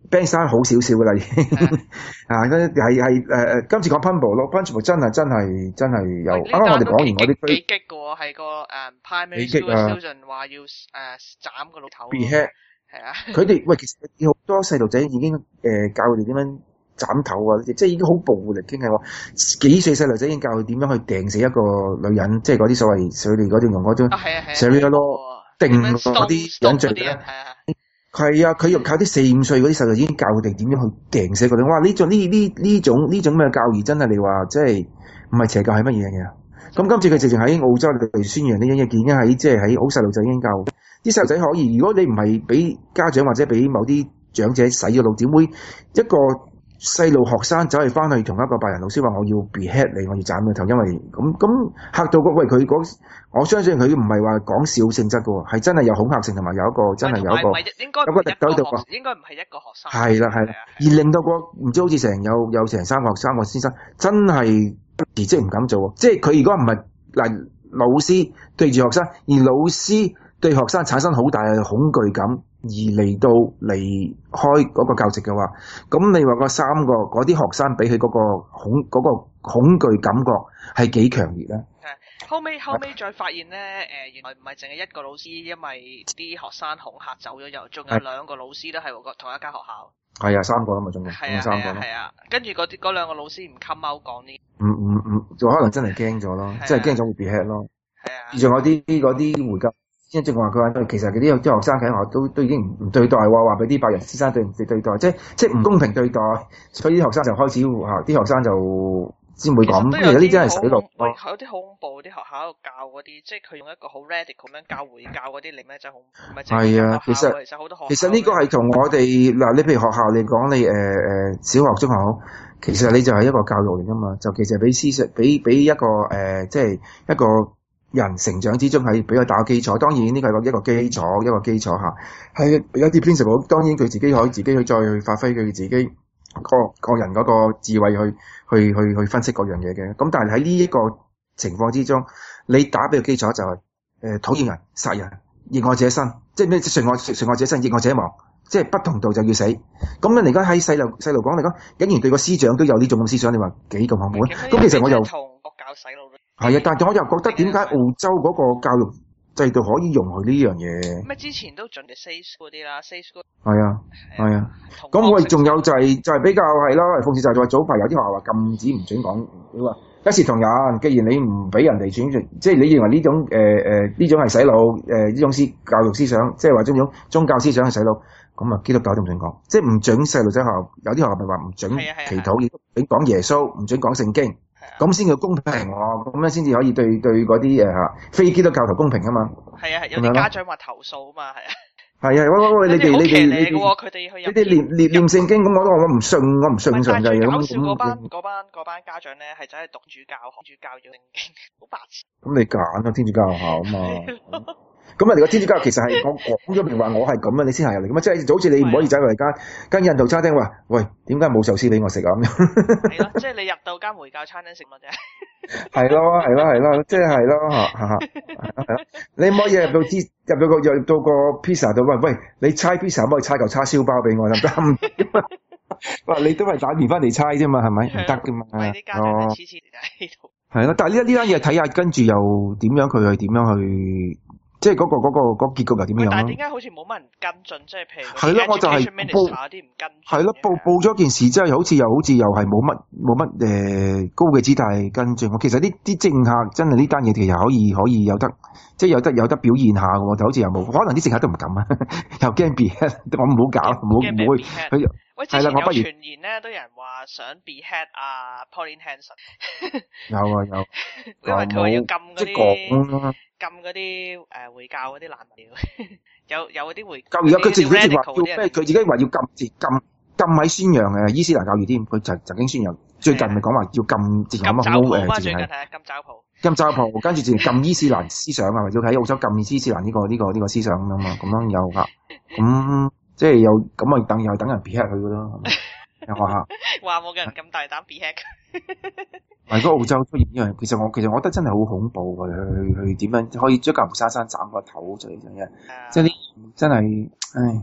S2: band style 好少少噶啦，已經啊，係係誒誒，今次講 Punchbowl 咯 ，Punchbowl 真係真係真係有。啱啱我哋講完我啲
S3: 幾激嘅喎，係個誒 primary school 嘅 student 話要誒斬個老頭。
S2: behead
S3: 係啊，
S2: 佢哋喂，其實好多細路仔已經誒、呃、教佢哋點樣斬頭啊，即係已經好暴力傾係喎。幾歲細路仔已經教佢點樣去掟死一個女人，即係嗰啲所謂佢哋嗰種用嗰種 serial law 定嗰啲引罪咧。係啊，佢又靠啲四五歲嗰啲細路已經教佢哋點樣去掟死佢哋。哇！呢種呢呢呢種呢種咩教義真係你話即係唔係邪教係乜嘢嘅？咁今次佢直情喺澳洲嚟宣揚呢樣嘢，已經喺即係喺好細路仔已經教。啲細路仔可以，如果你唔係俾家長或者俾某啲長者洗咗腦，點會一個細路學生走去翻去同一個白人老師話我要 behead 你，我要斬佢頭，因為咁咁嚇到個喂佢講，我相信佢唔係話講笑性質嘅喎，係真係有恐嚇性同埋有一個真係有一個有個力度喺度喎。
S3: 應該唔係一個學生。係
S2: 啦係啦，而令到個唔知好似成有有成三個三個先生真係辭職唔敢做喎，即係佢如果唔係嗱老師對住學生，而老師對學生產生好大嘅恐懼感，而嚟到離開嗰個教席嘅話，咁你話個三個嗰啲學生俾佢嗰個恐嗰、嗰個恐懼感覺係幾強烈咧？
S3: 係後尾後尾再發現咧，誒、呃、原來唔係淨係一個老師，因為啲學生恐嚇走咗，又仲有兩個老師都係個同一間學校。係
S2: 啊，三個啦嘛，仲有
S3: 係啊
S2: 三個咯。
S3: 係啊，跟住嗰啲嗰兩個老師唔襟貓講呢？
S2: 唔唔唔，就可能真係驚咗咯，即係驚咗會 behead 咯。
S3: 係啊，
S2: 仲有啲嗰啲回教。即係正話佢話，其實佢啲啲學生喺學校都都已經唔唔對待喎，話俾啲白人師生對唔對對待，即係即係唔公平對待，所以啲學生就開始嚇，啲學生就先會講。其實呢啲真係洗腦。
S3: 有啲好恐怖，啲學校喺度教嗰啲，即係佢用一個好 radical 咁樣教回教嗰啲，你咩真係好唔係淨係學校。其實其實好多學校。其實呢個係同我哋嗱，你譬如學校你講你誒誒、呃、小學中學好，其實你就係一個教育嚟㗎嘛，就其實俾思想俾俾一個誒、呃，即係一個。人成長之中係比較打基礎，當然呢個係一個基礎，一個基礎嚇，係有啲 principle。當然佢自己可以自己去再去發揮佢自己個個人嗰個智慧去去去去分析嗰樣嘢嘅。咁但係喺呢一個情況之中，你打俾個基礎就係、是、誒討厭人、殺人、逆我者生，即係咩？順我順我者生，逆我者亡，即係不同道就要死。咁你而家喺細路細路講嚟講，竟然對個師長都有呢種咁思想，你話幾咁恐怖咧？咁其實我又同國教洗腦。係啊，但係我又覺得點解澳洲嗰個教育制度可以容許呢樣嘢？咩之前都準備 safe school 嗰啲啦 ，safe school 係啊係啊。咁我哋仲有就係、是、就係、是、比較係啦，諷刺就係話早排有啲學校話禁止唔准講，你話一視同仁。既然你唔俾人哋轉傳，即係你認為呢種誒誒呢種係洗腦誒呢種思教育思想，即係話呢種宗教思想係洗腦，咁啊基督教都唔准講，即係唔准細路仔學校有啲學校咪話唔准祈禱，亦都唔准講耶穌，唔准講聖經。咁先叫公平喎，咁樣先至可以對對嗰啲誒嚇非基督教徒公平啊嘛。係啊，有啲家長話投訴啊嘛，係啊。係啊，喂喂喂，你哋你哋你哋佢哋去你哋念念念聖經咁，我都我唔信，我唔信上帝咁。搞笑嗰班嗰班嗰班家長咧，係走去讀主教，主教要聖經，好白痴。咁你揀咯，天主教學校啊嘛。咁啊！你個天主教其實係我講咗明話，我係咁啊，你先行入嚟咁啊！即係就好似你唔可以走入嚟間間印度餐廳話，喂，點解冇壽司俾我食啊？咁樣係咯，即係你入到間回教餐廳食乜啫？係咯，係咯，係咯，即係係咯嚇嚇嚇！你唔可以入到支入到個入到個 pizza 度，喂喂，你猜 pizza 可唔可以猜嚿叉燒包俾我得唔得？哇！你都係打電翻嚟猜啫嘛，係咪？唔得噶嘛。啲家長黐黐就喺度。係咯，但係呢呢單嘢睇下，跟住又點樣佢去點樣去？即係嗰個嗰個嗰個結局又點樣？但係點解好似冇乜人跟進？即係譬如係咯，我就係報啲唔跟進。係咯，報報咗件事之後，好似又好似又係冇乜冇乜誒高嘅姿態跟進。我其實呢啲政客真係呢單嘢其實可以可以有得，即係有得有得表現下嘅喎。就好似又冇，可能啲政客都唔敢啊，又驚 behead，我唔好搞，唔好唔好去去。喂，之前有傳言咧，都有人話想 behead 阿 Pauline Hanson。有啊有，因為佢話要禁嗰啲。禁嗰啲誒回教嗰啲難料，有有嗰啲回教。而家佢自己話要咩？佢自己話要禁止禁禁喺宣揚誒伊斯蘭教義添。佢就曾經宣揚，最近咪講話要禁自由乜好誒，最近係禁爪鋪。禁爪鋪，跟住自禁伊斯蘭思想啊，或者喺澳洲禁伊斯蘭呢個呢個呢個思想咁啊嘛，咁樣有嚇。咁即係有咁啊，等又係等人 behead 佢噶咯。有學校話冇人咁大膽 behead。喺個澳洲出現呢樣，其實我其實我覺得真係好恐怖嘅，去去點樣可以將嚿木沙山斬個頭出嚟，真係，即係呢真係，唉，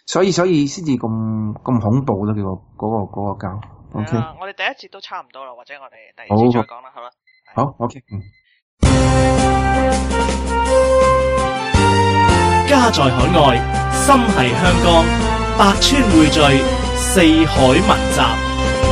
S2: 所以所以先至咁咁恐怖咯，佢個嗰個嗰個膠。O K，
S3: 我哋第一節都差唔多啦，或者我哋第二節再講啦，好啦。
S2: 好 ，O K， 嗯。
S4: 家在海外，心繫香港，百川匯聚，四海文集。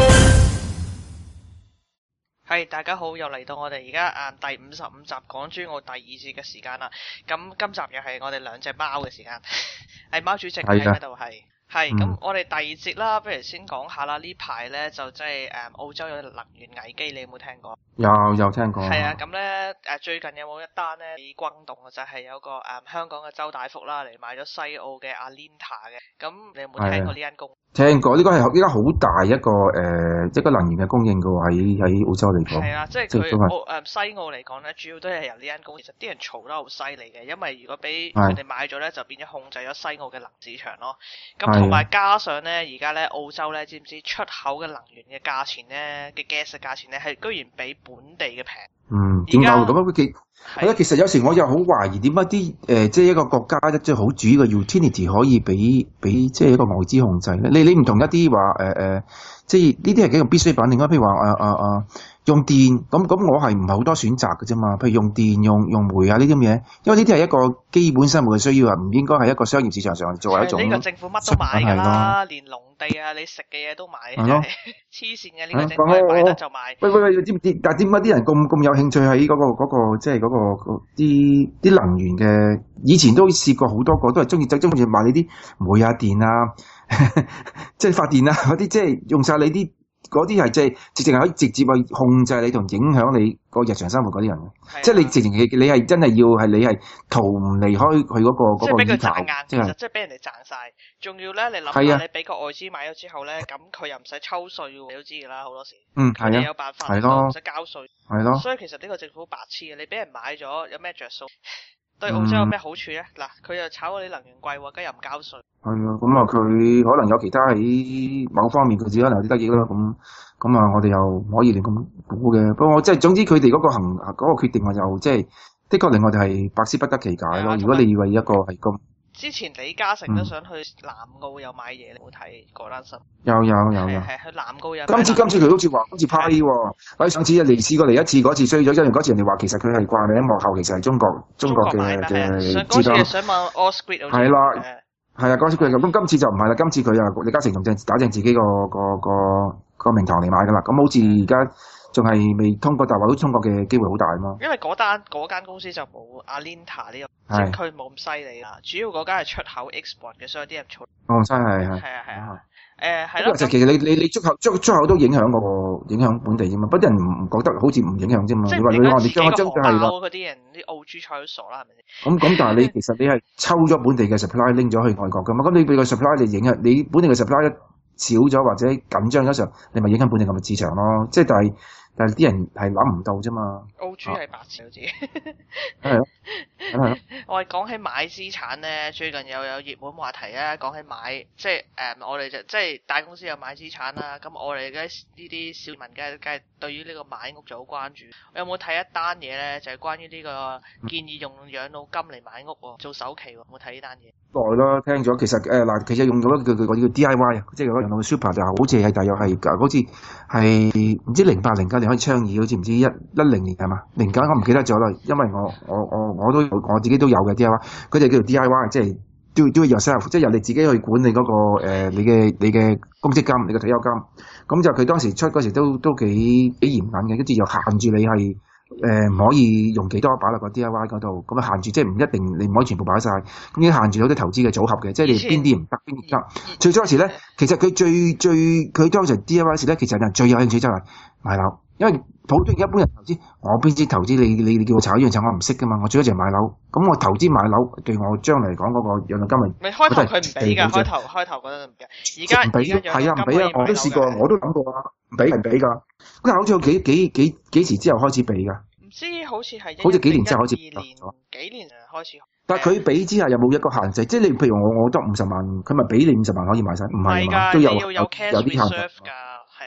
S3: 係，大家好，又嚟到我哋而家啊第五十五集港珠澳第二節嘅時間啦。咁今集又係我哋兩隻貓嘅時間，係貓主席喺嗰度係。係，咁、嗯、我哋第二節啦，不如先講下啦。呢排咧就即係誒澳洲有能源危機，你有冇聽過？
S2: 有有聽過。係
S3: 啊，咁咧誒最近有冇一單咧幾轟動嘅就係、是、有個誒、嗯、香港嘅周大福啦嚟買咗西澳嘅 Alinta 嘅，咁你有冇聽過呢間公司？
S2: 聽過，呢個係依家好大一個誒、呃、一個能源嘅供應嘅喎，喺喺澳洲嚟講。
S3: 係啊，即係佢澳誒西澳嚟講咧，主要都係由呢間公司。其實啲人嘈得好犀利嘅，因為如果俾佢哋買咗咧，就變咗控制咗西澳嘅能市場咯。咁同埋加上咧，而家咧澳洲咧，知唔知出口嘅能源嘅價錢咧嘅 gas 嘅價錢咧，係居然比本地嘅平。
S2: 嗯，點解會咁啊？其係啊，其實有時我又好懷疑點解啲誒，即係一個國家一即係好主要嘅 utility 可以俾俾即係一個外資控制咧。你你唔同一啲話誒誒，即係呢啲係幾個必需品，另外譬如話誒誒誒用電，咁咁我係唔係好多選擇嘅啫嘛？譬如用電、用用煤啊呢啲咁嘢，因為呢啲係一個基本生活嘅需要啊，唔應該係一個商業市場上作為一種。呢個政府乜都買㗎啦，連農地啊，你食嘅嘢都買，係咯，黐線嘅呢個政府買得就買。喂喂喂，知唔知？但係點解啲人咁咁有興趣喺嗰個嗰個即係嗰個啲啲能源嘅？以前都試過好多個，都係中意就中意買你啲煤啊、電啊，即係發電啊嗰啲，即係用晒你啲。嗰啲係即係直情係可以直接去控制你同影響你個日常生活嗰啲人，即係你直情你係真係要係你係逃唔離開佢嗰個嗰個依靠，
S3: 即係即係俾人哋賺晒。仲要咧，你諗下你俾個外資買咗之後咧，咁佢又唔使抽稅喎，你都知㗎啦，好多時。嗯，係啊。佢哋有辦法，係咯，唔使交稅。係咯。所以其實呢個政府白痴嘅，你俾人買咗有咩着數？對澳洲有咩好處咧？嗱、嗯，佢又炒嗰啲能源貴喎，梗又唔交稅。係啊，咁啊，佢可能有其他喺某方面佢自己可能有啲得益啦。咁咁啊，我哋又唔可以亂咁估嘅。不過我即係總之佢哋嗰個行嗰、嗰個決定，我就即係的確令我哋係百思不得其解咯。如果你以為一個係咁。之前李嘉誠都想去南澳有買嘢，你冇睇嗰單新聞？有有有有。係去南澳有。今次今次佢好似話好似派喎，喂上次嚟試過嚟一次，嗰次衰咗，因為嗰次人哋話其實佢係掛名幕後，其實係中國中國嘅嘅資金。想問 Allsquid 係啦，係啊，嗰次佢咁，今次就唔係啦，今次佢啊李嘉誠仲正打正自己個個個個名堂嚟買噶啦，咁好似而家。仲係未通過，但係話都通過嘅機會好大嘛。因為嗰單嗰間公司就冇 Alinta 呢個，即係佢冇咁犀利啦。主要嗰間係出口 export 嘅，所以啲人出。哦，真係係。係啊係啊。誒係咯。其實其實你你你出口出出口都影響個影響本地啫嘛，不過啲人唔覺得好似唔影響啫嘛。即係你話你將個將係啦。嗰啲人啲澳豬菜都傻啦，係咪先？咁咁，但係你其實你係抽咗本地嘅 supply 拎咗去外國㗎嘛？咁你俾個 supply 你影響你本地嘅 supply 少咗或者緊張咗時候，你咪影響本地嘅市場咯。即係但係。但係啲人係諗唔到啫嘛。澳豬係白痴好似。係咯，係咯。我哋講起買資產咧，最近又有熱門話題啊。講起買，即係誒、嗯，我哋就即係大公司有買資產啦。咁我哋嘅呢啲小民梗係梗係對於呢個買屋就好關注。我有冇睇一單嘢咧？就係、是、關於呢個建議用養老金嚟買屋做首期喎？有冇睇呢單嘢？耐啦，聽咗。其實誒嗱、呃，其實用咗佢佢嗰啲叫 D I Y 啊，即係嗰個養老 super 就好似係大約係好似係唔知零八零九年可以倡議，好似唔知一一零年係嘛？零九我唔記得咗啦，因為我我我我都我自己都有嘅 D I Y， 佢哋叫做 D I Y， 即係 do do it yourself， 即係由你自己去管理嗰、那個、呃、你嘅你嘅公積金、你嘅退休金。咁就佢當時出嗰時都都幾幾嚴謹嘅，跟住又限住你係。誒，唔、呃、可以用幾多擺落個 D I Y 嗰度，咁啊限住，即係唔一定你唔可以全部擺晒，咁已經限住咗啲投資嘅組合嘅，即係你邊啲唔得，邊啲得。最初時咧，其實佢最最佢當時 D I Y 時咧，其實人最有興趣就係買樓，因為普通一般人投資，我邊知投資你你你叫我炒呢樣炒我唔識噶嘛，我最多就係買樓。咁我投資買樓對我將來嚟講嗰個養老金咪，咪開頭佢唔俾噶，開頭開頭覺得唔俾，而家唔俾係啊唔俾啊，我都試過，我都諗過啊，唔俾唔俾噶，咁好似有幾幾幾幾時之後開始俾噶？唔知好似係好似幾年之後開始，二年幾年開始。但係佢俾之下有冇一個限制？即係你譬如我我得五十萬，佢咪俾你五十萬可以買晒？唔係嘛，都有有有啲限制㗎。係啊，即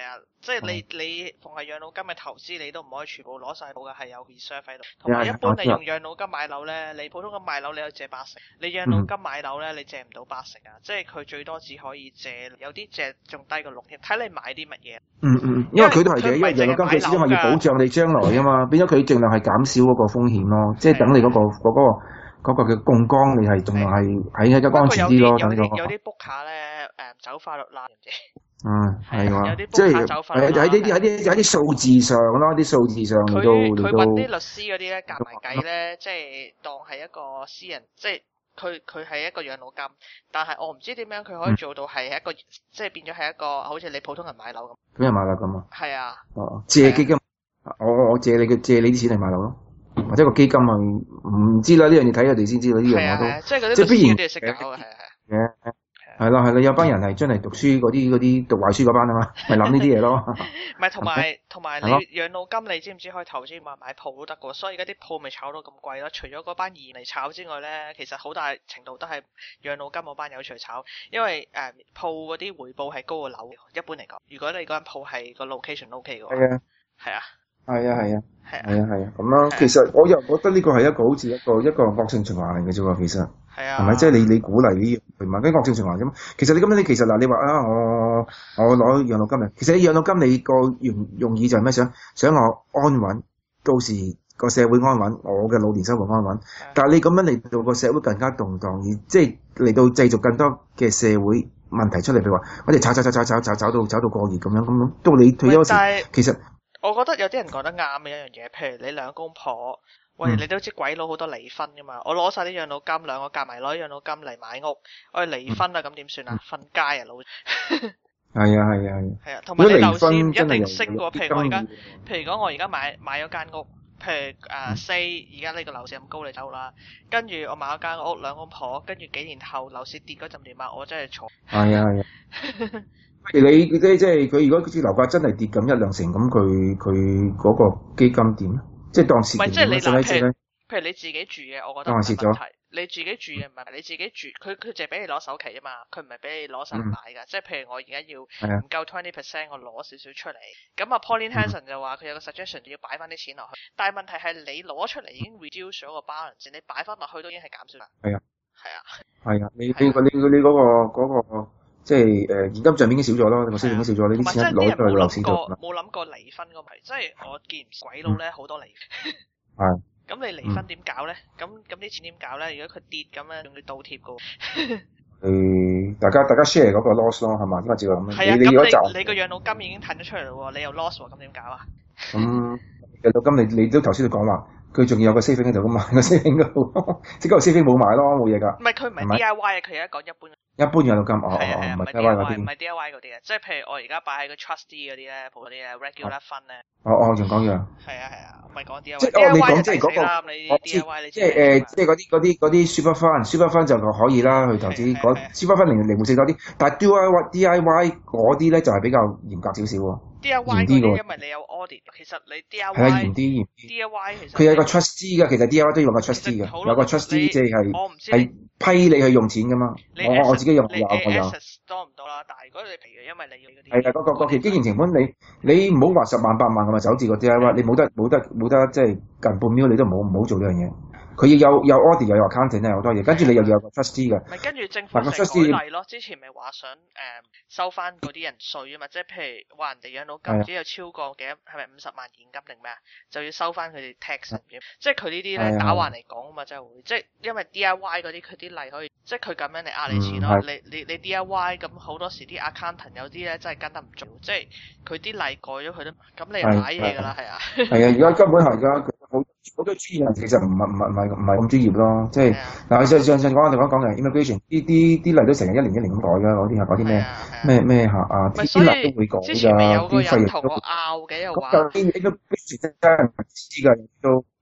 S3: 即係你你逢係養老金嘅投資，你都唔可以全部攞晒到嘅，係有 reserve 喺度。同埋一般你用養老金買樓咧，你普通咁買樓你可以借八成，你養老金買樓咧你借唔到八成啊，即係佢最多只可以借，有啲借仲低過六添，睇你買啲乜嘢。
S2: 嗯嗯，因為佢都係嘅，因為養老金佢始終係要保障你將來啊嘛，變咗佢盡量係減少嗰個風險咯，即係等你嗰個嗰個。嗰個嘅槓桿，你係仲係喺一個安全啲咯，
S3: 有啲有啲 book 卡咧，誒走法律啦，唔知。
S2: 嗯，係喎，
S3: 有啲
S2: 即
S3: book
S2: 係
S3: 卡走法律啦。
S2: 喺啲喺啲喺啲數字上咯，啲數字上嚟到嚟到。
S3: 佢佢揾啲律師嗰啲咧，夾埋計咧，即係當係一個私人，即係佢佢係一個養老金，但係我唔知點樣佢可以做到係一個，即係變咗係一個好似你普通人買樓咁。
S2: 普通人買樓咁啊？
S3: 係啊。
S2: 哦，借基金，我我借你嘅借你啲錢嚟買樓咯。或者個基金啊，唔知啦，呢樣嘢睇佢哋先知道，呢樣我都
S3: 即係嗰啲必然都係識搞嘅，係係
S2: 嘅，係啦係啦，有班人係真係讀書嗰啲嗰啲讀壞書嗰班啊嘛，咪諗呢啲嘢咯。
S3: 唔係同埋同埋你養老金，你知唔知可以投資買買鋪都得嘅，所以而家啲鋪咪炒到咁貴咯。除咗嗰班移嚟炒之外咧，其實好大程度都係養老金嗰班友出嚟炒，因為誒鋪嗰啲回報係高過樓，一般嚟講。如果你嗰間鋪係個 location OK 嘅話，
S2: 係啊，
S3: 係啊。
S2: 係啊係啊，係啊係啊，咁咯。其實我又覺得呢個係一個好似一個一個惡性循環嚟嘅啫喎。其實
S3: 係啊，
S2: 係咪？即係你你鼓勵呢樣，唔係啲惡性循環啫。其實你咁樣，你其實嗱，你話啊，我我攞養老金嚟，其實你養老金你個用用意就係咩？想想我安穩，到時個社會安穩，我嘅老年生活安穩。但係你咁樣嚟到個社會更加動盪，而即係嚟到製造更多嘅社會問題出嚟，譬如話我哋炒炒炒炒炒炒炒到炒到過熱咁樣咁樣，到你退休時，其實。
S3: 我覺得有啲人講得啱嘅一樣嘢，譬如你兩公婆，喂，你都知鬼佬好多離婚噶嘛，我攞晒啲養老金，兩個夾埋攞養老金嚟買屋，我哋離婚啦，咁點算啊？瞓街啊，老！
S2: 係啊係啊係。
S3: 係啊，同埋你樓市唔一定升過，譬如我而家，譬如講我而家買買咗間屋，譬如誒 say 而家呢個樓市咁高，你走啦，跟住我買咗間屋，兩公婆，跟住幾年後樓市跌嗰陣點啊？我真係錯。係啊係啊。
S2: 你即即係佢如果佢樓價真係跌咁一兩成，咁佢佢嗰個基金點咧？即係當時唔
S3: 係即係你嗱，譬如譬如你自己住嘅，我覺得冇問題。你自己住嘅唔係你自己住，佢佢淨係俾你攞首期啊嘛，佢唔係俾你攞晒買㗎。即係譬如我而家要唔夠 twenty percent，我攞少少出嚟。咁啊 Pauline Hanson 就話佢有個 suggestion 要擺翻啲錢落去，但係問題係你攞出嚟已經 reduce 咗個 balance，你擺翻落去都已經係減少啦。係啊，係啊，
S2: 係啊，你你你你嗰個嗰個。即係誒、呃、現金帳面已經少咗咯，個息已經少咗，呢啲錢攞去樓市度。
S3: 冇諗過離婚個問題，即係我見鬼佬咧好多離婚。
S2: 係。
S3: 咁你離婚點搞咧？咁咁啲錢點搞咧？如果佢跌咁樣，仲要倒貼噶。
S2: 誒，大家大家 share 嗰個 loss 咯，係嘛？應該照咁。
S3: 係啊，咁你你個養老金已經褪咗出嚟咯喎，你又 loss 喎，咁點搞啊？
S2: 咁養老金你你都頭先都講話。佢仲要有個 saving 喺度噶嘛？個 saving 嗰度，即係個 saving 冇買咯，冇嘢㗎。
S3: 唔係佢唔係 D I Y 啊，佢係一個一般。
S2: 一般養老金，哦哦哦，唔係 D I Y 嗰啲。
S3: 唔係 D I Y 嗰啲嘅，即係譬如我而家擺喺個 trustee 嗰啲咧，嗰啲咧 regular fund 咧。
S2: 哦哦，仲講樣。
S3: 係啊係啊，唔係講 D I Y。
S2: 即係哦，你講即係嗰個。
S3: 我知。
S2: 即係誒，即係嗰啲嗰啲嗰啲 super fund，super fund 就可以啦，去投資。嗰 super fund 靈靈活性多啲，但係 D I Y D I Y 嗰啲咧就係比較嚴格少少喎。
S3: D I Y 嗰啲因為你有 audit，其實你 D I Y
S2: 係啊嚴啲嚴啲。
S3: D I Y 其實
S2: 佢有個 trustee 㗎，其實 D I Y 都用個 trustee 㗎，有個 trustee 即係係批你去用錢㗎嘛。我我自己用有我有。
S3: 多唔多啦？但係如果你譬如因為你要嗰啲
S2: 係啊，嗰個個其經營成本你你唔好話十萬八萬咁啊，走字個 D I Y，你冇得冇得冇得即係近半秒你都唔好唔好做呢樣嘢。佢要有有 audit 又有 accounting 咧，好多嘢，跟住你又要有個 trustee 嘅。
S3: 咪跟住政府成改例咯，之前咪話想誒、呃、收翻嗰啲人稅啊嘛，即係譬如話人哋養老金只有超過幾多，係咪五十萬現金定咩啊？就要收翻佢哋 tax 咁樣，即係佢呢啲咧打橫嚟講啊嘛，真係會，即係因為 D I Y 嗰啲佢啲例可以，即係佢咁樣嚟呃你錢咯、嗯。你你你 D I Y 咁好多時啲 accountant 有啲咧真係跟得唔足，即係佢啲例改咗佢都，咁你又賴嘢㗎啦，係啊。係啊，
S2: 而家根本係㗎，好好多專業人其實唔係唔係唔係唔係咁專業咯，即係嗱上上上講我哋講講嘅 immigration 呢啲啲例都成日一年一年咁改㗎，嗰啲係嗰啲咩咩咩嚇啊，啲例都會改㗎，啲費用都。
S3: 拗嘅又話。
S2: 咁究竟 immigration 真係唔知㗎，都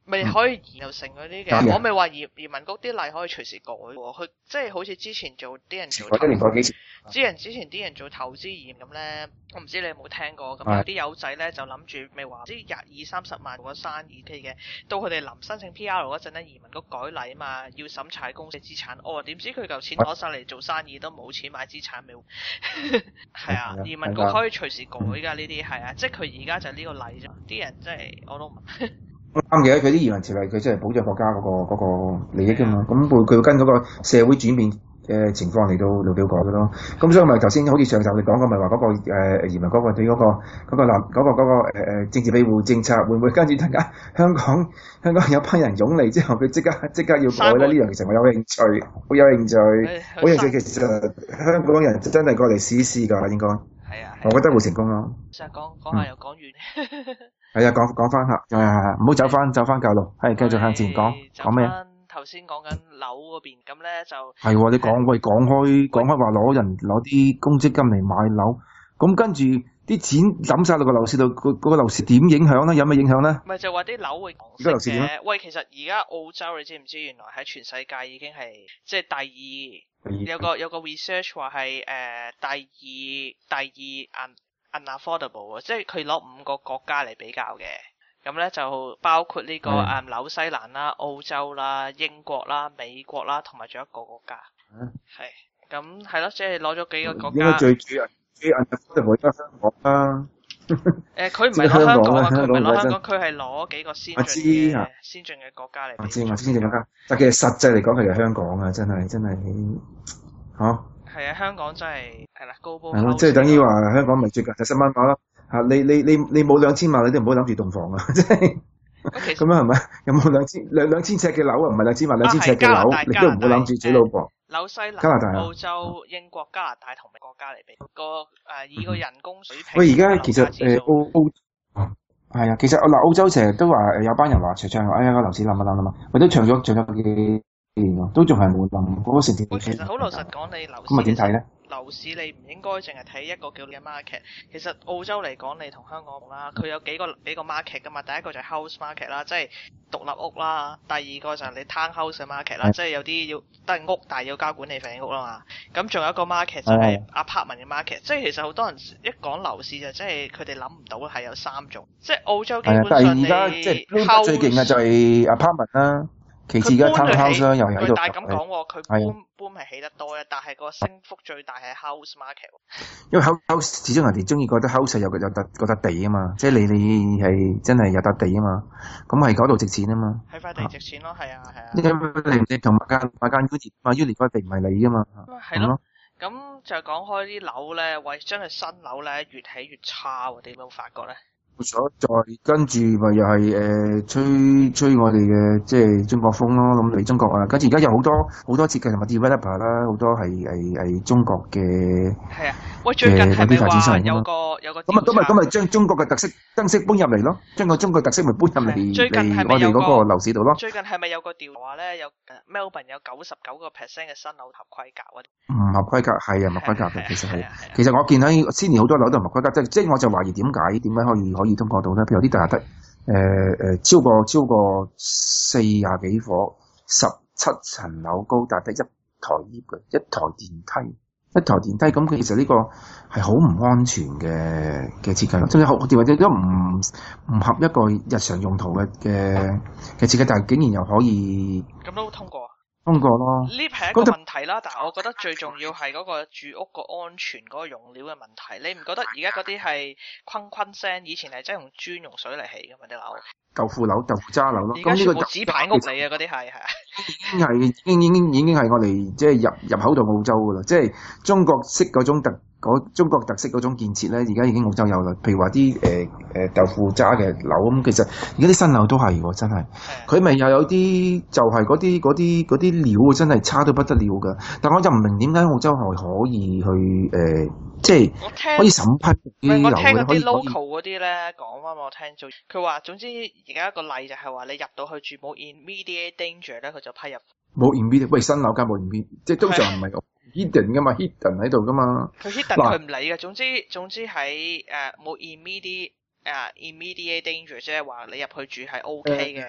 S3: 咪可以移又成嗰啲嘅，我咪話移移民局啲例可以隨時改喎，佢即係好似之前做啲人做投資，之前之前啲人做投資移民咁咧，我唔知你有冇聽過，咁有啲友仔咧就諗住咪話啲廿二三十萬做咗生意嘅，到佢哋臨申請 P R 嗰陣咧，移民局改例啊嘛，要審查公司資產，哦點知佢嚿錢攞晒嚟做生意都冇錢買資產咪，係啊，移民局可以隨時改㗎呢啲係啊，即係佢而家就呢個例啫，啲人真係我都唔。
S2: 啱嘅，佢啲移民條例佢真係保障國家嗰、嗰個嗰個利益㗎嘛，咁佢佢跟嗰個社會轉變嘅情況嚟到嚟到改嘅咯。咁所以咪頭先好似上集你講過，咪話嗰個誒、呃、移民嗰個對嗰、嗰個嗰、嗰個南嗰、嗰個嗰、嗰個誒政治庇護政策會唔會跟住突然間香港香港有班人湧嚟之後，佢即刻即刻要改咧？呢樣其實我有興趣，好有興趣，好興趣。其實香港人真係過嚟試試㗎，應該。係啊，我覺得會成功咯。
S3: 成日講講下又講完。
S2: 係啊，講講翻下，係係係，唔好走翻走翻舊路，係繼續向前講。講咩？
S3: 頭先講緊樓嗰邊，咁咧就
S2: 係喎，你講喂講開講開話攞人攞啲公積金嚟買樓，咁跟住啲錢抌晒落個樓市度，嗰嗰個樓市點影響咧？有咩影響咧？
S3: 咪就話啲樓會
S2: 而家樓市點咧？
S3: 喂，其實而家澳洲你知唔知？原來喺全世界已經係即係第二，有個有個 research 話係誒第二第二 unaffordable 即係佢攞五個國家嚟比較嘅。咁咧就包括呢、這個誒紐、嗯、西蘭啦、澳洲啦、英國啦、美國啦，同埋仲有一個國家。係咁係咯，即係攞咗幾個國家。應該最主要最 unaffordable 都係香港啦。誒，佢唔係攞香港啊，佢唔係攞香港，佢係攞幾個先進嘅先進嘅國家嚟。我知我先進國家，但其實實際嚟講係香港啊，真係真係嚇。係啊，香港真係係啦，高波。係咯，即係等於話香港咪最近就十蚊買咯。嚇！你你你你冇兩千萬，你都唔好諗住棟房啊！即係咁樣係咪？有冇兩千兩兩千尺嘅樓啊？唔係兩千萬兩千尺嘅樓，你都唔好諗住娶老婆。紐西蘭、加拿大、澳洲、英國、加拿大同埋國家嚟比個誒以個人工水平。喂，而家其實誒澳澳係啊，其實嗱澳洲成日都話誒有班人話長長，哎呀個樓市冧啊冧啊冧，或者長咗長咗幾年喎，都仲係冇冧嗰個成績。其實好老實講，你樓市咁啊點睇咧？樓市你唔應該淨係睇一個叫嘅 market，其實澳洲嚟講，你同香港啦，佢有幾個幾個 market 噶嘛。第一個就係 house market 啦，即係獨立屋啦；第二個就係你 townhouse 嘅 market 啦，即係有啲要得屋但係要交管理費嘅屋啦嘛。咁仲有一個 market 就係 apartment 嘅 market，即係其實好多人一講樓市就即係佢哋諗唔到係有三種，即係澳洲基本上你 house 最勁嘅就係 apartment 啦。其次而家 townhouse 啦，又喺度。但係咁講喎，佢搬搬係起得多嘅，但係個升幅最大係 house market。因為 house 始終人哋中意覺得 house 有個有笪嗰笪地啊嘛，即係你你係真係有笪地啊嘛，咁係嗰度值錢啊嘛。喺塊地值錢咯，係啊係啊。因為你同買間買間 unit 嘛 unit 嗰地唔係你噶嘛。係咯。咁就講開啲樓咧，喂，真係新樓咧越起越差喎，點樣發覺咧？所再跟住咪又係誒吹吹我哋嘅即係中國風咯，咁嚟中國啊，跟住而家有好多好多設計同埋 developer 啦，好多係係係中國嘅。係啊，喂，最近係咪話有個有個咁啊？咁咪咁咪將中國嘅特色特色搬入嚟咯，將個中國特色咪搬入嚟嚟我哋嗰個樓市度咯。最近係咪有個調話咧？有 Melbourne 有九十九個 percent 嘅新樓合規格嗰啲？唔合規格係啊，唔合規格嘅其實係。其實我見喺悉尼好多樓都唔合規格，即係即係我就懷疑點解點解可以可以通過到咧？譬如有啲大廈得誒誒超過超過四廿幾伙，十七層樓高，但係得一台 lift 嘅，一台電梯，一台電梯咁，其實呢個係好唔安全嘅嘅設計咯。甚至好或者都唔唔合一個日常用途嘅嘅嘅設計，但係竟然又可以咁都通過。通過咯 ，lift 係一個問題啦，但係我覺得最重要係嗰個住屋個安全嗰個用料嘅問題。你唔覺得而家嗰啲係坤坤聲？以前係真係用磚用水嚟起㗎嘛啲樓？豆腐樓、豆腐渣樓咯。而家全部紙牌屋嚟嘅嗰啲係係啊。已經係已經已經已經係我哋即係入入口到澳洲㗎啦，即係中國式嗰種特嗰中國特色嗰種建設咧，而家已經澳洲有啦。譬如話啲誒誒豆腐渣嘅樓咁，其實而家啲新樓都係喎，真係。佢咪又有啲就係嗰啲嗰啲嗰啲料真係差到不得了㗎。但我就唔明點解澳洲係可以去誒、呃，即係可以審批啲樓嘅。我聽嗰啲 local 嗰啲咧講翻我聽做，佢話總之而家一個例就係話你入到去住冇 immediate danger 咧，佢就批入。冇 immediate，喂新樓間冇 immediate，即係通常唔係 hidden 噶嘛 ，hidden 喺度噶嘛。佢 hidden 佢唔理嘅，總之總之喺誒冇 immediate 誒 immediate danger，即係話你入去住係 OK 嘅。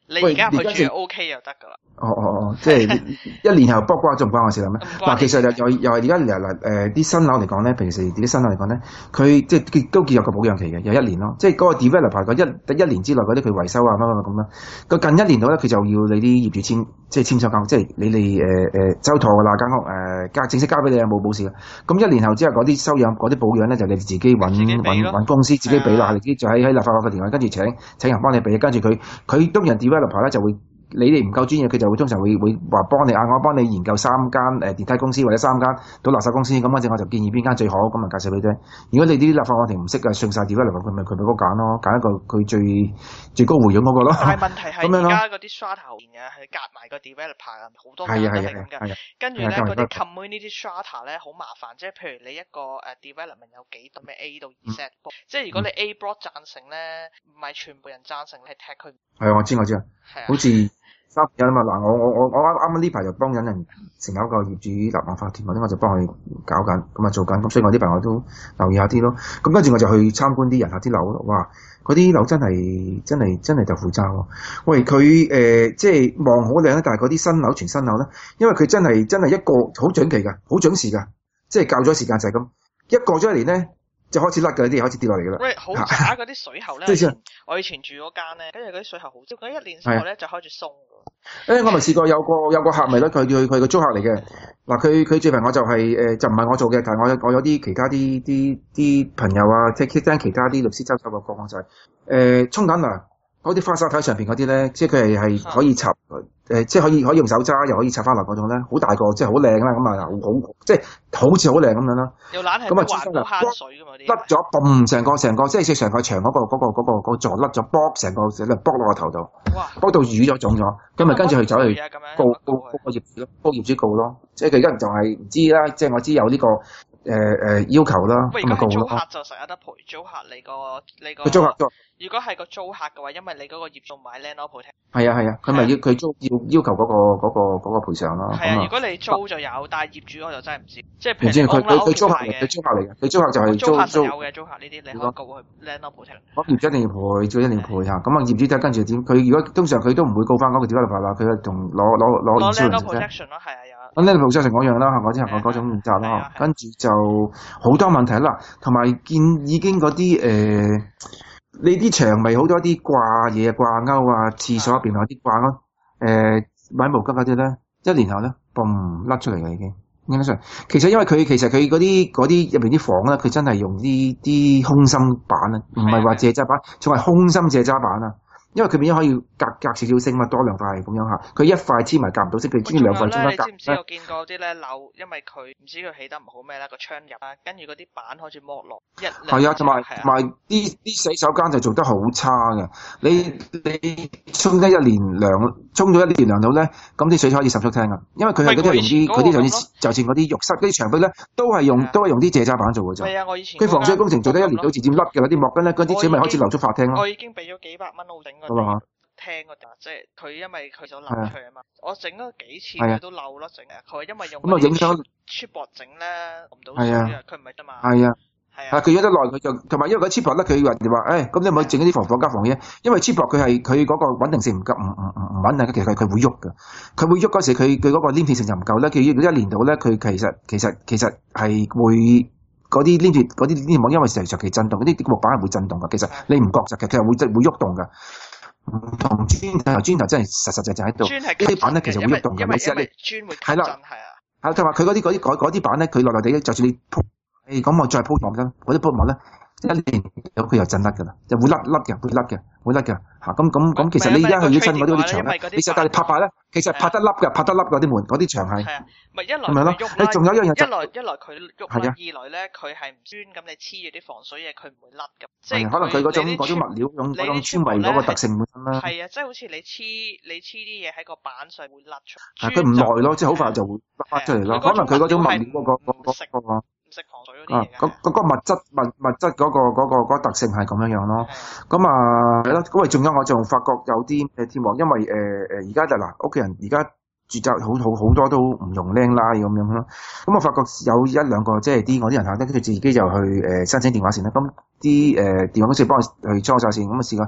S3: 你而家去住 O K 就得㗎啦。
S2: 哦哦哦，即係一年後卜瓜，仲唔關我事啦咩？嗱，其實又又又係而家嗱誒啲新樓嚟講咧，平時啲新樓嚟講咧，佢即係都結有個保養期嘅，有一年咯。即係嗰個 developer 嗰一一年之內嗰啲佢維修啊乜乜乜咁啦。個近一年度咧，佢就要你啲業主簽，即係簽收交，即係你哋誒誒收妥㗎啦間屋誒交正式交俾你啊，冇冇事嘅。咁一年後之後嗰啲收養嗰啲保養咧，就你自己揾揾揾公司自己俾啦，你自己就喺喺立法會個電話，跟住請請人幫你俾，跟住佢佢當人 developer 咧就會。你哋唔夠專業，佢就會通常會會話幫你啊，我幫你研究三間誒電梯公司或者三間倒垃圾公司，咁嗰陣我就建議邊間最好，咁啊介紹俾你啫。如果你啲立法法庭唔識嘅，信晒 developer，佢咪佢咪嗰揀咯，揀一個佢最最高回佣嗰個咯。
S3: 但係問題係而家嗰啲 strata 後面嘅係夾埋個 developer 啊，好多間都係咁嘅。跟住咧嗰啲 community strata 咧好麻煩，即係譬如你一個誒 development 有幾多咩 A 到 Z，嗯、即係如果你 A block 贊成咧，唔係全部人贊成，你係踢佢。係啊，我知我知啊，
S2: 好似。三日啊嘛，嗱我我我我啱啱呢排就幫緊人成立一個業主立案法團，或者我就幫佢搞緊，咁啊做緊，咁所以我呢排我都留意下啲咯。咁跟住我就去參觀啲人下啲樓咯，哇！嗰啲樓真係真係真係豆腐渣喎。喂，佢誒、呃、即係望好靚咧，但係嗰啲新樓全新樓咧，因為佢真係真係一個好準期㗎，好準時㗎，即係較咗時間就係咁，一過咗一年咧。就開始甩嘅啲嘢開始跌落嚟㗎啦。喂，
S3: 好渣嗰啲水喉咧，我以前住嗰間咧，跟住嗰啲水喉好，即係一年之後咧就開始鬆㗎。誒、欸，我咪試過有個有個客咪咧，佢佢佢個租客嚟嘅。嗱，佢佢最近我就係、是、誒、呃、就唔係我做嘅，但係我有我有啲其他啲啲啲朋友啊，即係聽其他啲律師周手個個案就係誒沖緊涼嗰啲花灑體上邊嗰啲咧，即係佢係係可以插誒、呃，即係可以可以用手揸又可以插翻落嗰種咧，好大個，即係好靚啦，咁啊好好即係好似好靚咁樣啦。 又懶係冇環保慳水㗎嘛啲。甩
S2: 咗，嘣！成個成個即係即係成個牆嗰、嗰個嗰、嗰個嗰、嗰個嗰個座甩咗，卜成個成個卜落個頭度，卜到瘀咗腫咗，咁咪跟住去走去告告告個業主咯，告業主告咯，即係佢而家就係唔知啦，即係我知有呢、呢個。誒誒、呃、要求啦，
S3: 咁咪告咯。租客就成日得賠租客你個你個。
S2: 租客租。
S3: 如果係個租客嘅話，因為你嗰個業主買 landlord protect。
S2: 係啊係啊，佢咪要佢租要要求嗰、嗰個嗰、嗰個嗰、嗰個賠償咯。
S3: 係啊，如果你租就有，但係業主我就真係唔知。即係譬如
S2: 佢佢佢租客嚟嘅，佢租客嚟嘅，佢租客就係租
S3: 租客就有嘅租客呢啲，你可以告佢 landlord protect。
S2: 我業主一定要賠，做一定要賠嚇。咁啊業主睇跟住點？佢如果通常佢都唔會告翻嗰個點解法啦，佢係同攞攞攞
S3: landlord protection 咯，係啊有。
S2: 咁呢個 protection 嗰樣啦，係我之後我嗰種問責啦，跟住就好多問題啦，同埋見已經嗰啲誒，你啲牆咪好多啲掛嘢掛鈎啊，廁所入邊有啲掛鈎，誒買毛巾嗰啲咧，一年後咧，嘣甩出嚟嘅已經，應該上其實因為佢其實佢嗰啲嗰啲入邊啲房咧，佢真係用啲啲空心板啊，唔係話借渣板，仲係空心借渣板啊。因為佢變咗可以隔隔少少升嘛，多兩塊咁樣嚇。佢一塊黐埋夾唔到色，佢黐兩塊中間夾。
S3: 你知唔知我見過啲咧樓，因為佢唔知佢起得唔好咩啦，個窗入啊，跟住嗰啲板開始剝落。一係啊，同埋同埋啲啲洗手間就做得好差嘅。你你沖得一年涼，沖咗一年涼到咧，咁啲水可以滲出廳噶。因為佢係嗰啲係用啲嗰啲就似就似嗰啲浴室嗰啲牆壁咧，都係用都係用啲借渣板做嘅啫。係啊，我以前佢防水工程做得一年到漸漸甩嘅嗰啲幕巾咧，嗰啲水咪開始流出法廳咯。 我已經俾咗幾百蚊我整。好啊，聽嗰即係佢因為佢就漏出啊嘛，我整咗幾次佢都漏咯整啊，佢因為用咁啊影響 chipboard 整咧唔到水啊，佢唔係得嘛。係啊，係啊，佢用得耐佢就同埋因為嗰 chipboard 咧，佢話話誒，咁你咪整一啲防火加防嘢，因為 chipboard 佢係佢嗰個穩定性唔夠，唔唔唔唔穩定嘅，其實佢會喐㗎，佢會喐嗰時佢佢嗰個黏貼性就唔夠咧，佢如果一年度咧，佢其實其實其實係會。嗰啲黏貼嗰啲黏貼網，因為成日長期震動，嗰啲木板係會震動㗎。其實你唔覺實嘅，其實會會喐動㗎。唔同磚頭，磚頭真係實實在在喺度。呢啲板咧其實會喐動嘅。你試下你磚會係啦，係啊。係同埋佢嗰啲嗰啲嗰啲板咧，佢落落地，就算你鋪，誒咁我再鋪網真，嗰啲鋪網咧一年有佢又震甩㗎啦，就會甩甩嘅，會甩嘅，會甩嘅嚇。咁咁咁，其實你而家去咗新嗰啲啲牆咧，你實但係拍拍咧，其實拍得凹嘅，拍得凹嗰啲門嗰啲牆係。係啊，咪一來佢喐啦，你仲有一樣嘢，一來一來佢喐啦，二來咧佢係唔磚咁，你黐住啲防水嘢，佢唔會甩㗎。即係可能佢嗰種嗰種物料，用嗰種纖維嗰個特性本身啦。係啊，即係好似你黐你黐啲嘢喺個板上會甩出。係佢唔耐咯，即係好快就會甩出嚟咯。可能佢嗰種物料嗰個嗰個嗰個。食防水嗰啲嘢嘅，嗰嗰個物質物物質嗰個嗰個嗰個特性係咁樣樣咯。咁啊係咯，咁啊仲有我仲發覺有啲誒添喎，因為誒誒而家就嗱屋企人而家住宅好好好多都唔用靚拉咁樣咯。咁我發覺有一兩個即係啲我啲人行得，跟住自己就去誒申請電話線啦。咁啲誒電話公司幫我去裝晒線，咁啊試過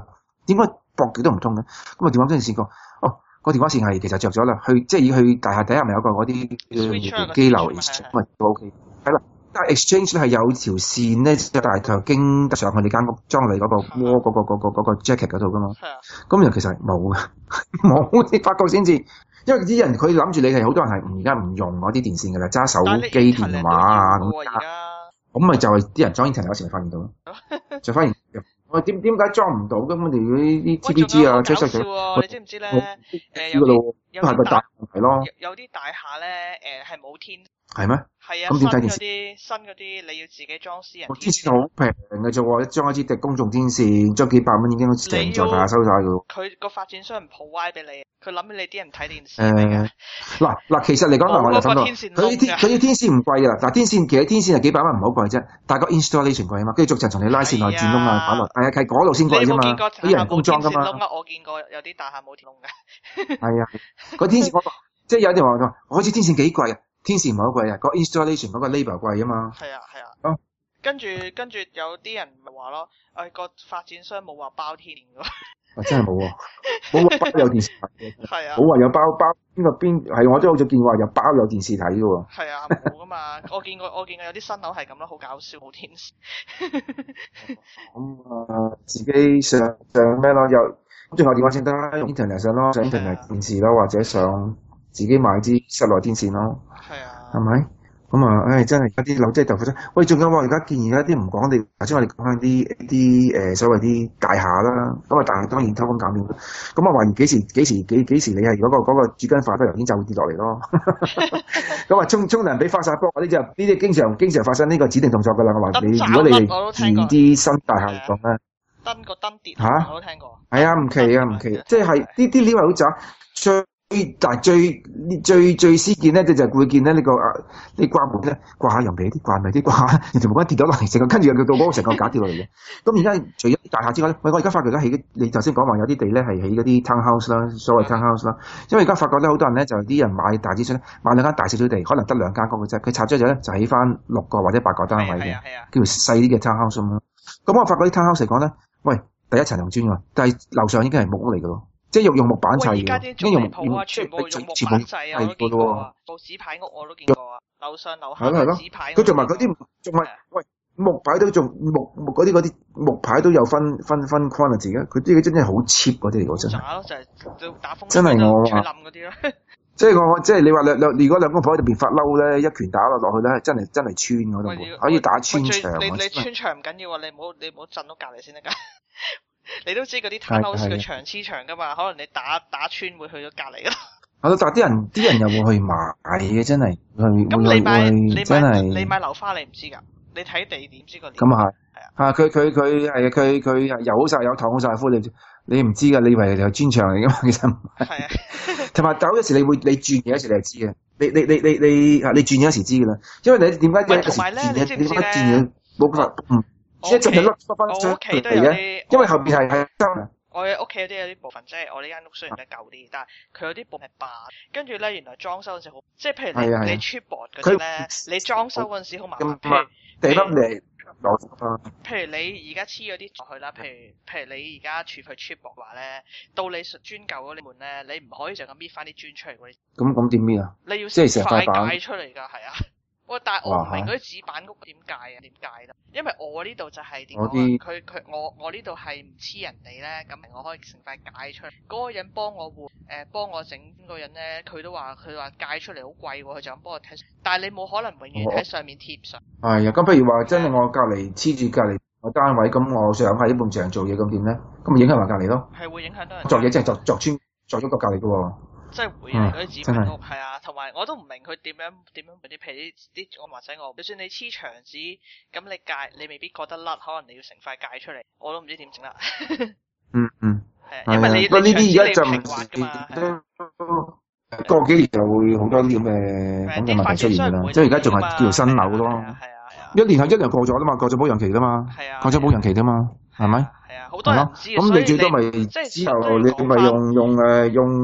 S2: 點解駁極都唔通嘅？咁啊電話真係試過，哦個電話線係其實着咗啦，去即係要去大廈底下咪有個嗰啲機樓 exchange 咪都 OK， 係啦。但係 exchange 咧係有條線咧，就大概經得上去你間屋裝你嗰個窩嗰個嗰個嗰個 jacket 嗰度噶嘛。係啊。咁又其實冇嘅，冇你發覺先至，因為啲人佢諗住你係好多人係而家唔用嗰啲電線㗎啦，揸手機電話啊咁。咁咪就係啲人裝 internet 有時咪發現到咯，就發現我點點解裝唔到嘅？我哋嗰啲 T P G 啊，追上佢。
S3: 你知唔知咧？誒有啲有啲大有啲大廈咧誒係冇天。係咩？係啊，新嗰啲新嗰啲你要自己裝私人。
S2: 天線好平嘅啫喎，裝一支嘅公眾天線，裝幾百蚊已經成座大廈收晒㗎。
S3: 佢個發展商唔 provide 俾你，佢諗起你啲人睇電視。
S2: 誒嗱嗱，其實嚟講，我就諗到佢啲佢啲天線唔貴㗎啦。嗱，天線其實天線係幾百蚊唔好貴啫，但係個 installation 貴啊嘛，跟住逐層從你拉線來轉窿啊，反落係啊，係嗰度先貴啫嘛。啲人工裝㗎嘛。
S3: 我見過有啲大廈冇天窿嘅。
S2: 係啊，個天線嗰個即係有啲話我好似天線幾貴啊。天線唔係好貴啊，個 installation 嗰個 labour 貴啊嘛。係
S3: 啊係啊。哦。跟住跟住有啲人咪話咯，誒個發展商冇話包天線㗎。
S2: 啊真係冇喎，冇話包有電視睇嘅。
S3: 係啊。
S2: 冇話有包包邊個邊係我都好似見過有包有電視睇嘅喎。
S3: 係啊，冇㗎嘛，我見過我見過有啲新樓係咁咯，好搞笑冇天線。
S2: 咁啊，自己上上咩咯？又咁最後電話線得啦，用 internet 上咯，上 internet 電視咯，或者上自己買支室內天線咯。係啊，係咪？咁啊，唉，真係而家啲樓真係豆腐渣。喂，仲有喎，而家見而家啲唔講你，頭先我哋講緊啲啲誒所謂啲大廈啦。咁啊，大廈當然偷工減料。咁啊，懷疑幾時幾時幾幾時你係嗰個嗰個主筋化不油煙就會跌落嚟咯。咁啊，沖沖涼俾花灑波嗰啲就呢啲經常經常發生呢個指定動作㗎啦。我話你，如果你住啲新大廈嚟講咧，
S3: 燈個燈跌
S2: 嚇，
S3: 我都聽過。
S2: 係啊，唔奇啊，唔奇，即係呢啲料係好渣。最但係最最最先見咧，就就會見咧呢個啊，你掛門咧掛下又俾啲掛咪啲掛，人哋無啦啦跌咗落嚟，成個跟住又叫到嗰個成個架跌落嚟嘅。咁而家除咗大廈之外咧，喂，我而家發覺咧起，你頭先講話有啲地咧係起嗰啲 townhouse 啦，所謂 townhouse 啦。因為而家發覺咧好多人咧就啲人買大資產咧買兩間大少少地，可能得兩間屋嘅啫，佢拆咗咗咧就起翻六個或者八個單位嘅，叫做細啲嘅 townhouse 咁咯。咁我發覺啲 townhouse 嚟講咧，喂，第一層用磚喎，但係樓上已經係木屋嚟嘅咯。即係用用木板砌嘅，
S3: 啲用鋪啊，全部用木板砌啊，我都見過啊。報紙牌屋我都見過啊，樓上樓下紙牌。
S2: 佢仲埋嗰啲，仲埋喂木牌都仲木木嗰啲嗰啲木牌都有分分分 quality 嘅，佢啲真係好 cheap 嗰啲嚟嘅真係。
S3: 渣咯，就係打風
S2: 真係我
S3: 話冧嗰啲咯。
S2: 即係我即係你話兩兩，如果兩公婆喺入邊發嬲咧，一拳打落落去咧，真係真係穿嗰度，可以打穿牆。
S3: 你你穿牆唔緊要啊，你唔好你唔好震到隔離先得㗎。你都知嗰啲 townhouse 嘅牆黐牆噶嘛？可能你打打穿會去到隔離咯。係咯，
S2: 但係啲人啲人又會去買嘅，真係去
S3: 咁你買你
S2: 真係
S3: 你買樓花你唔知㗎，你睇地點知個。
S2: 咁啊係。係啊，佢佢佢係佢佢油好晒有糖好晒灰，你你唔知㗎，你以為係磚牆嚟㗎嘛？其實唔係。係啊。同埋有時你會你轉嘢嗰時你係知嘅，你你你你你啊你轉嘢嗰時知㗎啦，因為你點解有時轉嘢點解轉嘢冇辦法嗯。一陣就甩翻翻出嚟嘅，因為後邊係係真。
S3: 我嘅屋企有啲有啲部分，即係我呢間屋雖然咧舊啲，但係佢有啲部分係霸。跟住咧，原來裝修嗰陣時好，即係譬如你你 chipboard 嗰啲咧，你裝修嗰陣時好麻煩。譬如
S2: 地粒嚟攞
S3: 譬如你而家黐咗啲落去啦，譬如譬如你而家處佢 chipboard 話咧，到你磚舊嗰啲門咧，你唔可以就咁搣翻啲磚出嚟嗰啲。
S2: 咁咁點搣啊？
S3: 你要
S2: 即係成塊板
S3: 解出嚟㗎，係啊。喂，但係我唔明嗰啲紙板屋點解啊？點解咧？因為我呢度就係點講啊？佢佢我我呢度係唔黐人哋咧，咁我可以成塊解出嚟。嗰個人幫我換誒，幫我整嗰個人咧，佢都話佢話解出嚟好貴喎，佢就咁幫我睇。但係你冇可能永遠喺上面貼上。
S2: 係啊，咁譬如話真係我隔離黐住隔離個單位，咁我想喺呢埲牆做嘢，咁點咧？咁咪影響埋隔離咯。係會影響到人。作嘢即係作作穿作咗個隔離嘅喎。即係會啊！嗰啲紙板屋係啊，同埋我都唔明佢點樣點樣嗰啲，譬如啲啲我或者我，就算你黐牆紙，咁你戒你未必覺得甩，可能你要成塊戒出嚟，我都唔知點整啦。 嗯嗯，
S3: 係因為你你牆紙你平滑㗎嘛。
S2: 過幾年就會好多啲咁嘅咁嘅問題出現㗎啦。即係而家仲係叫做新樓咯。係啊係啊。一年係一年過咗啦嘛，過咗保養期㗎嘛。係啊。過咗保養期㗎嘛，係咪？係啊，好多人知。咁你最多咪之後你咪用用誒用。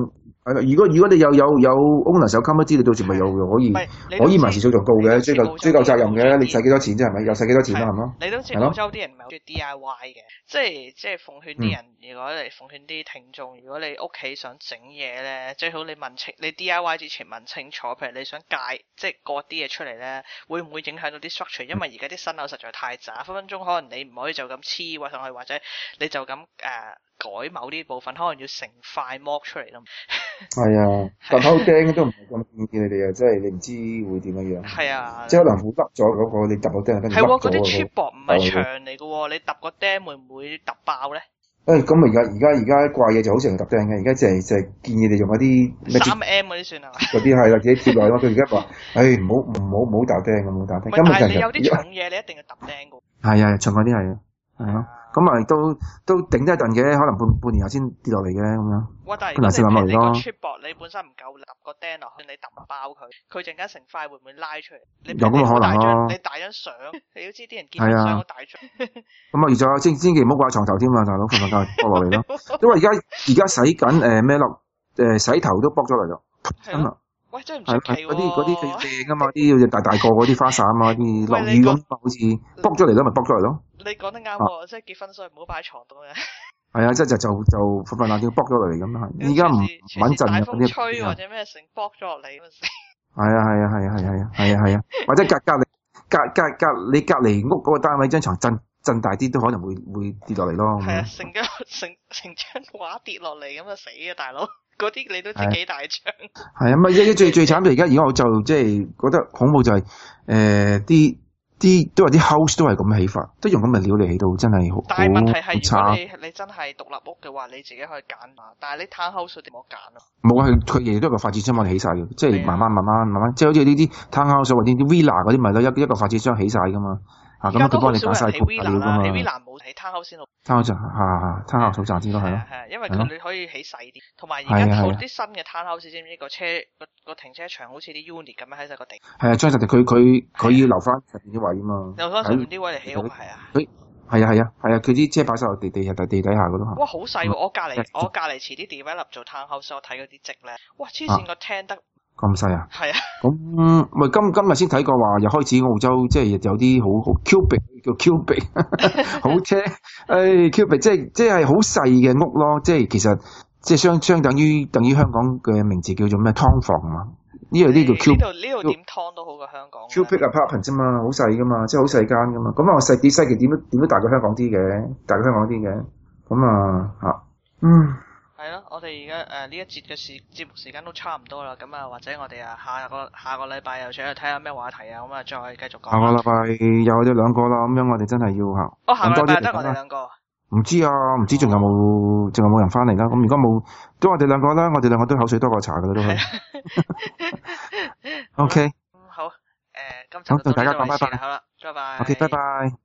S2: 係啦，如果如果你有有有 owner 手 cover 資料，到時咪又又可以可以民事訴訟告嘅，追究追究責任嘅，你使幾多錢啫？係咪？又使幾多錢啦？係嘛？
S3: 你都知澳洲啲人唔係好中意 D I Y 嘅，即係即係奉勸啲人，如果你奉勸啲聽眾，如果你屋企想整嘢咧，最好你問清，你 D I Y 之前問清楚，譬如你想界即係割啲嘢出嚟咧，會唔會影響到啲 structure？因為而家啲新樓實在太渣，分分鐘可能你唔可以就咁黐喎上去，或者你就咁誒。呃改某啲部分，可能要成塊剝出嚟咯。
S2: 係啊，揼口釘都唔係咁建議你哋啊，即係你唔知會點樣樣。係啊，即係可能會甩咗嗰個你揼口釘，跟住甩咗。係喎，嗰啲 chipboard 唔係牆嚟嘅喎，你揼個釘會唔會揼爆咧？誒，咁而家而家而家怪嘢就好似係揼釘嘅，而家就係就係建議你用嗰啲三 M 嗰啲算係嘛？嗰啲係啦，自己貼落去咯。佢而家話，誒唔好唔好唔好揼釘咁，唔好揼釘。但係你有啲重嘢，你一定要揼釘嘅。係啊，重嗰啲係啊，係咯。咁咪都都頂得一陣嘅，可能半半年後先跌落嚟嘅咁樣。哇！但係如果你你個 chipboard 你本身唔夠揼個釘落去，你揼爆佢，佢陣間成塊會唔會拉出嚟？有咁嘅可能咯。你大張相，你都知啲人見張相好大張。咁啊，而且千千祈唔好掛床頭添啊，大佬瞓瞓覺剝落嚟咯。因為而家而家洗緊誒咩咯？誒洗頭都剝咗嚟咯。真啊！喂，真係唔出奇喎！嗰啲嗰啲正噶嘛，啲要大大個嗰啲花灑啊嘛，啲落雨咁好似剝咗嚟咯，咪剝咗嚟咯。你講得啱喎，即係結婚所以唔好擺喺床度嘅。係啊，即係就就就瞓瞓下要剝咗落嚟咁啊！而家唔穩陣嘅嗰啲。大風吹或者咩成剝咗落嚟咁啊！係啊係啊係啊係啊係啊係啊，或者隔隔離隔隔隔你隔離屋嗰個單位張床震震大啲都可能會會跌落嚟咯。係啊，成張成成張畫跌落嚟咁啊死啊大佬！嗰啲你都知幾大張。係啊，咪最最最慘就而家而家我就即係覺得恐怖就係誒啲啲都話啲 house 都係咁起法，都用咁嘅料嚟起到真係好。但係問題係如果你你真係獨立屋嘅話，你自己可以揀嘛。但係你 townhouse 點冇揀啊？冇啊，佢佢亦都係個發展商幫你起晒嘅，即係慢慢慢慢慢慢，即係好似呢啲 townhouse 或者啲 villa 嗰啲咪咯，一一個發展商起晒噶嘛。啊，咁佢幫你揀晒鋪料㗎嘛。起 villa 冇起 townhouse 先好。townhouse 嚇嚇 townhouse 好賺啲咯，係咯。係啊，因為佢你可以起細啲，同埋而家好啲新嘅 townhouse，知唔知個車個個停車場好似啲 unit 咁樣喺晒個地。係啊，將實地佢佢佢要留翻上面啲位啊嘛。留翻上面啲位嚟起屋係啊。佢係啊係啊係啊，佢啲車擺晒落地地地地底下嗰度。哇，好細喎！我隔離我隔離遲啲 develop 做 townhouse，我睇嗰啲積咧，哇黐線個廳得。咁細啊？係啊。咁咪今今日先睇過話，又開始澳洲即係有啲好好 cubic 叫 cubic 好車，誒 cubic 即係即係好細嘅屋咯，即係其實即係相相等於等於香港嘅名字叫做咩劏房啊？呢個呢叫 cubic。呢度呢度點劏都好過香港。cubic apartment 啫嘛，好細噶嘛，即係好細間噶嘛。咁啊，我細啲細嘅點都點都大過香港啲嘅，大過香港啲嘅。咁啊嚇，嗯。係咯，我哋而家誒呢一節嘅時節目時間都差唔多啦，咁啊或者我哋啊下個下個禮拜又再睇下咩話題啊，咁啊再繼續講。下個禮拜又我哋兩個啦，咁樣我哋真係要嚇。哦，下個禮拜得我哋兩個。唔知啊，唔知仲有冇仲有冇人翻嚟啦？咁如果冇，都我哋兩個啦，我哋兩個都口水多過茶噶啦都係。O K。好，誒，今集就到大家講拜拜。好啦，拜拜。O K，拜拜。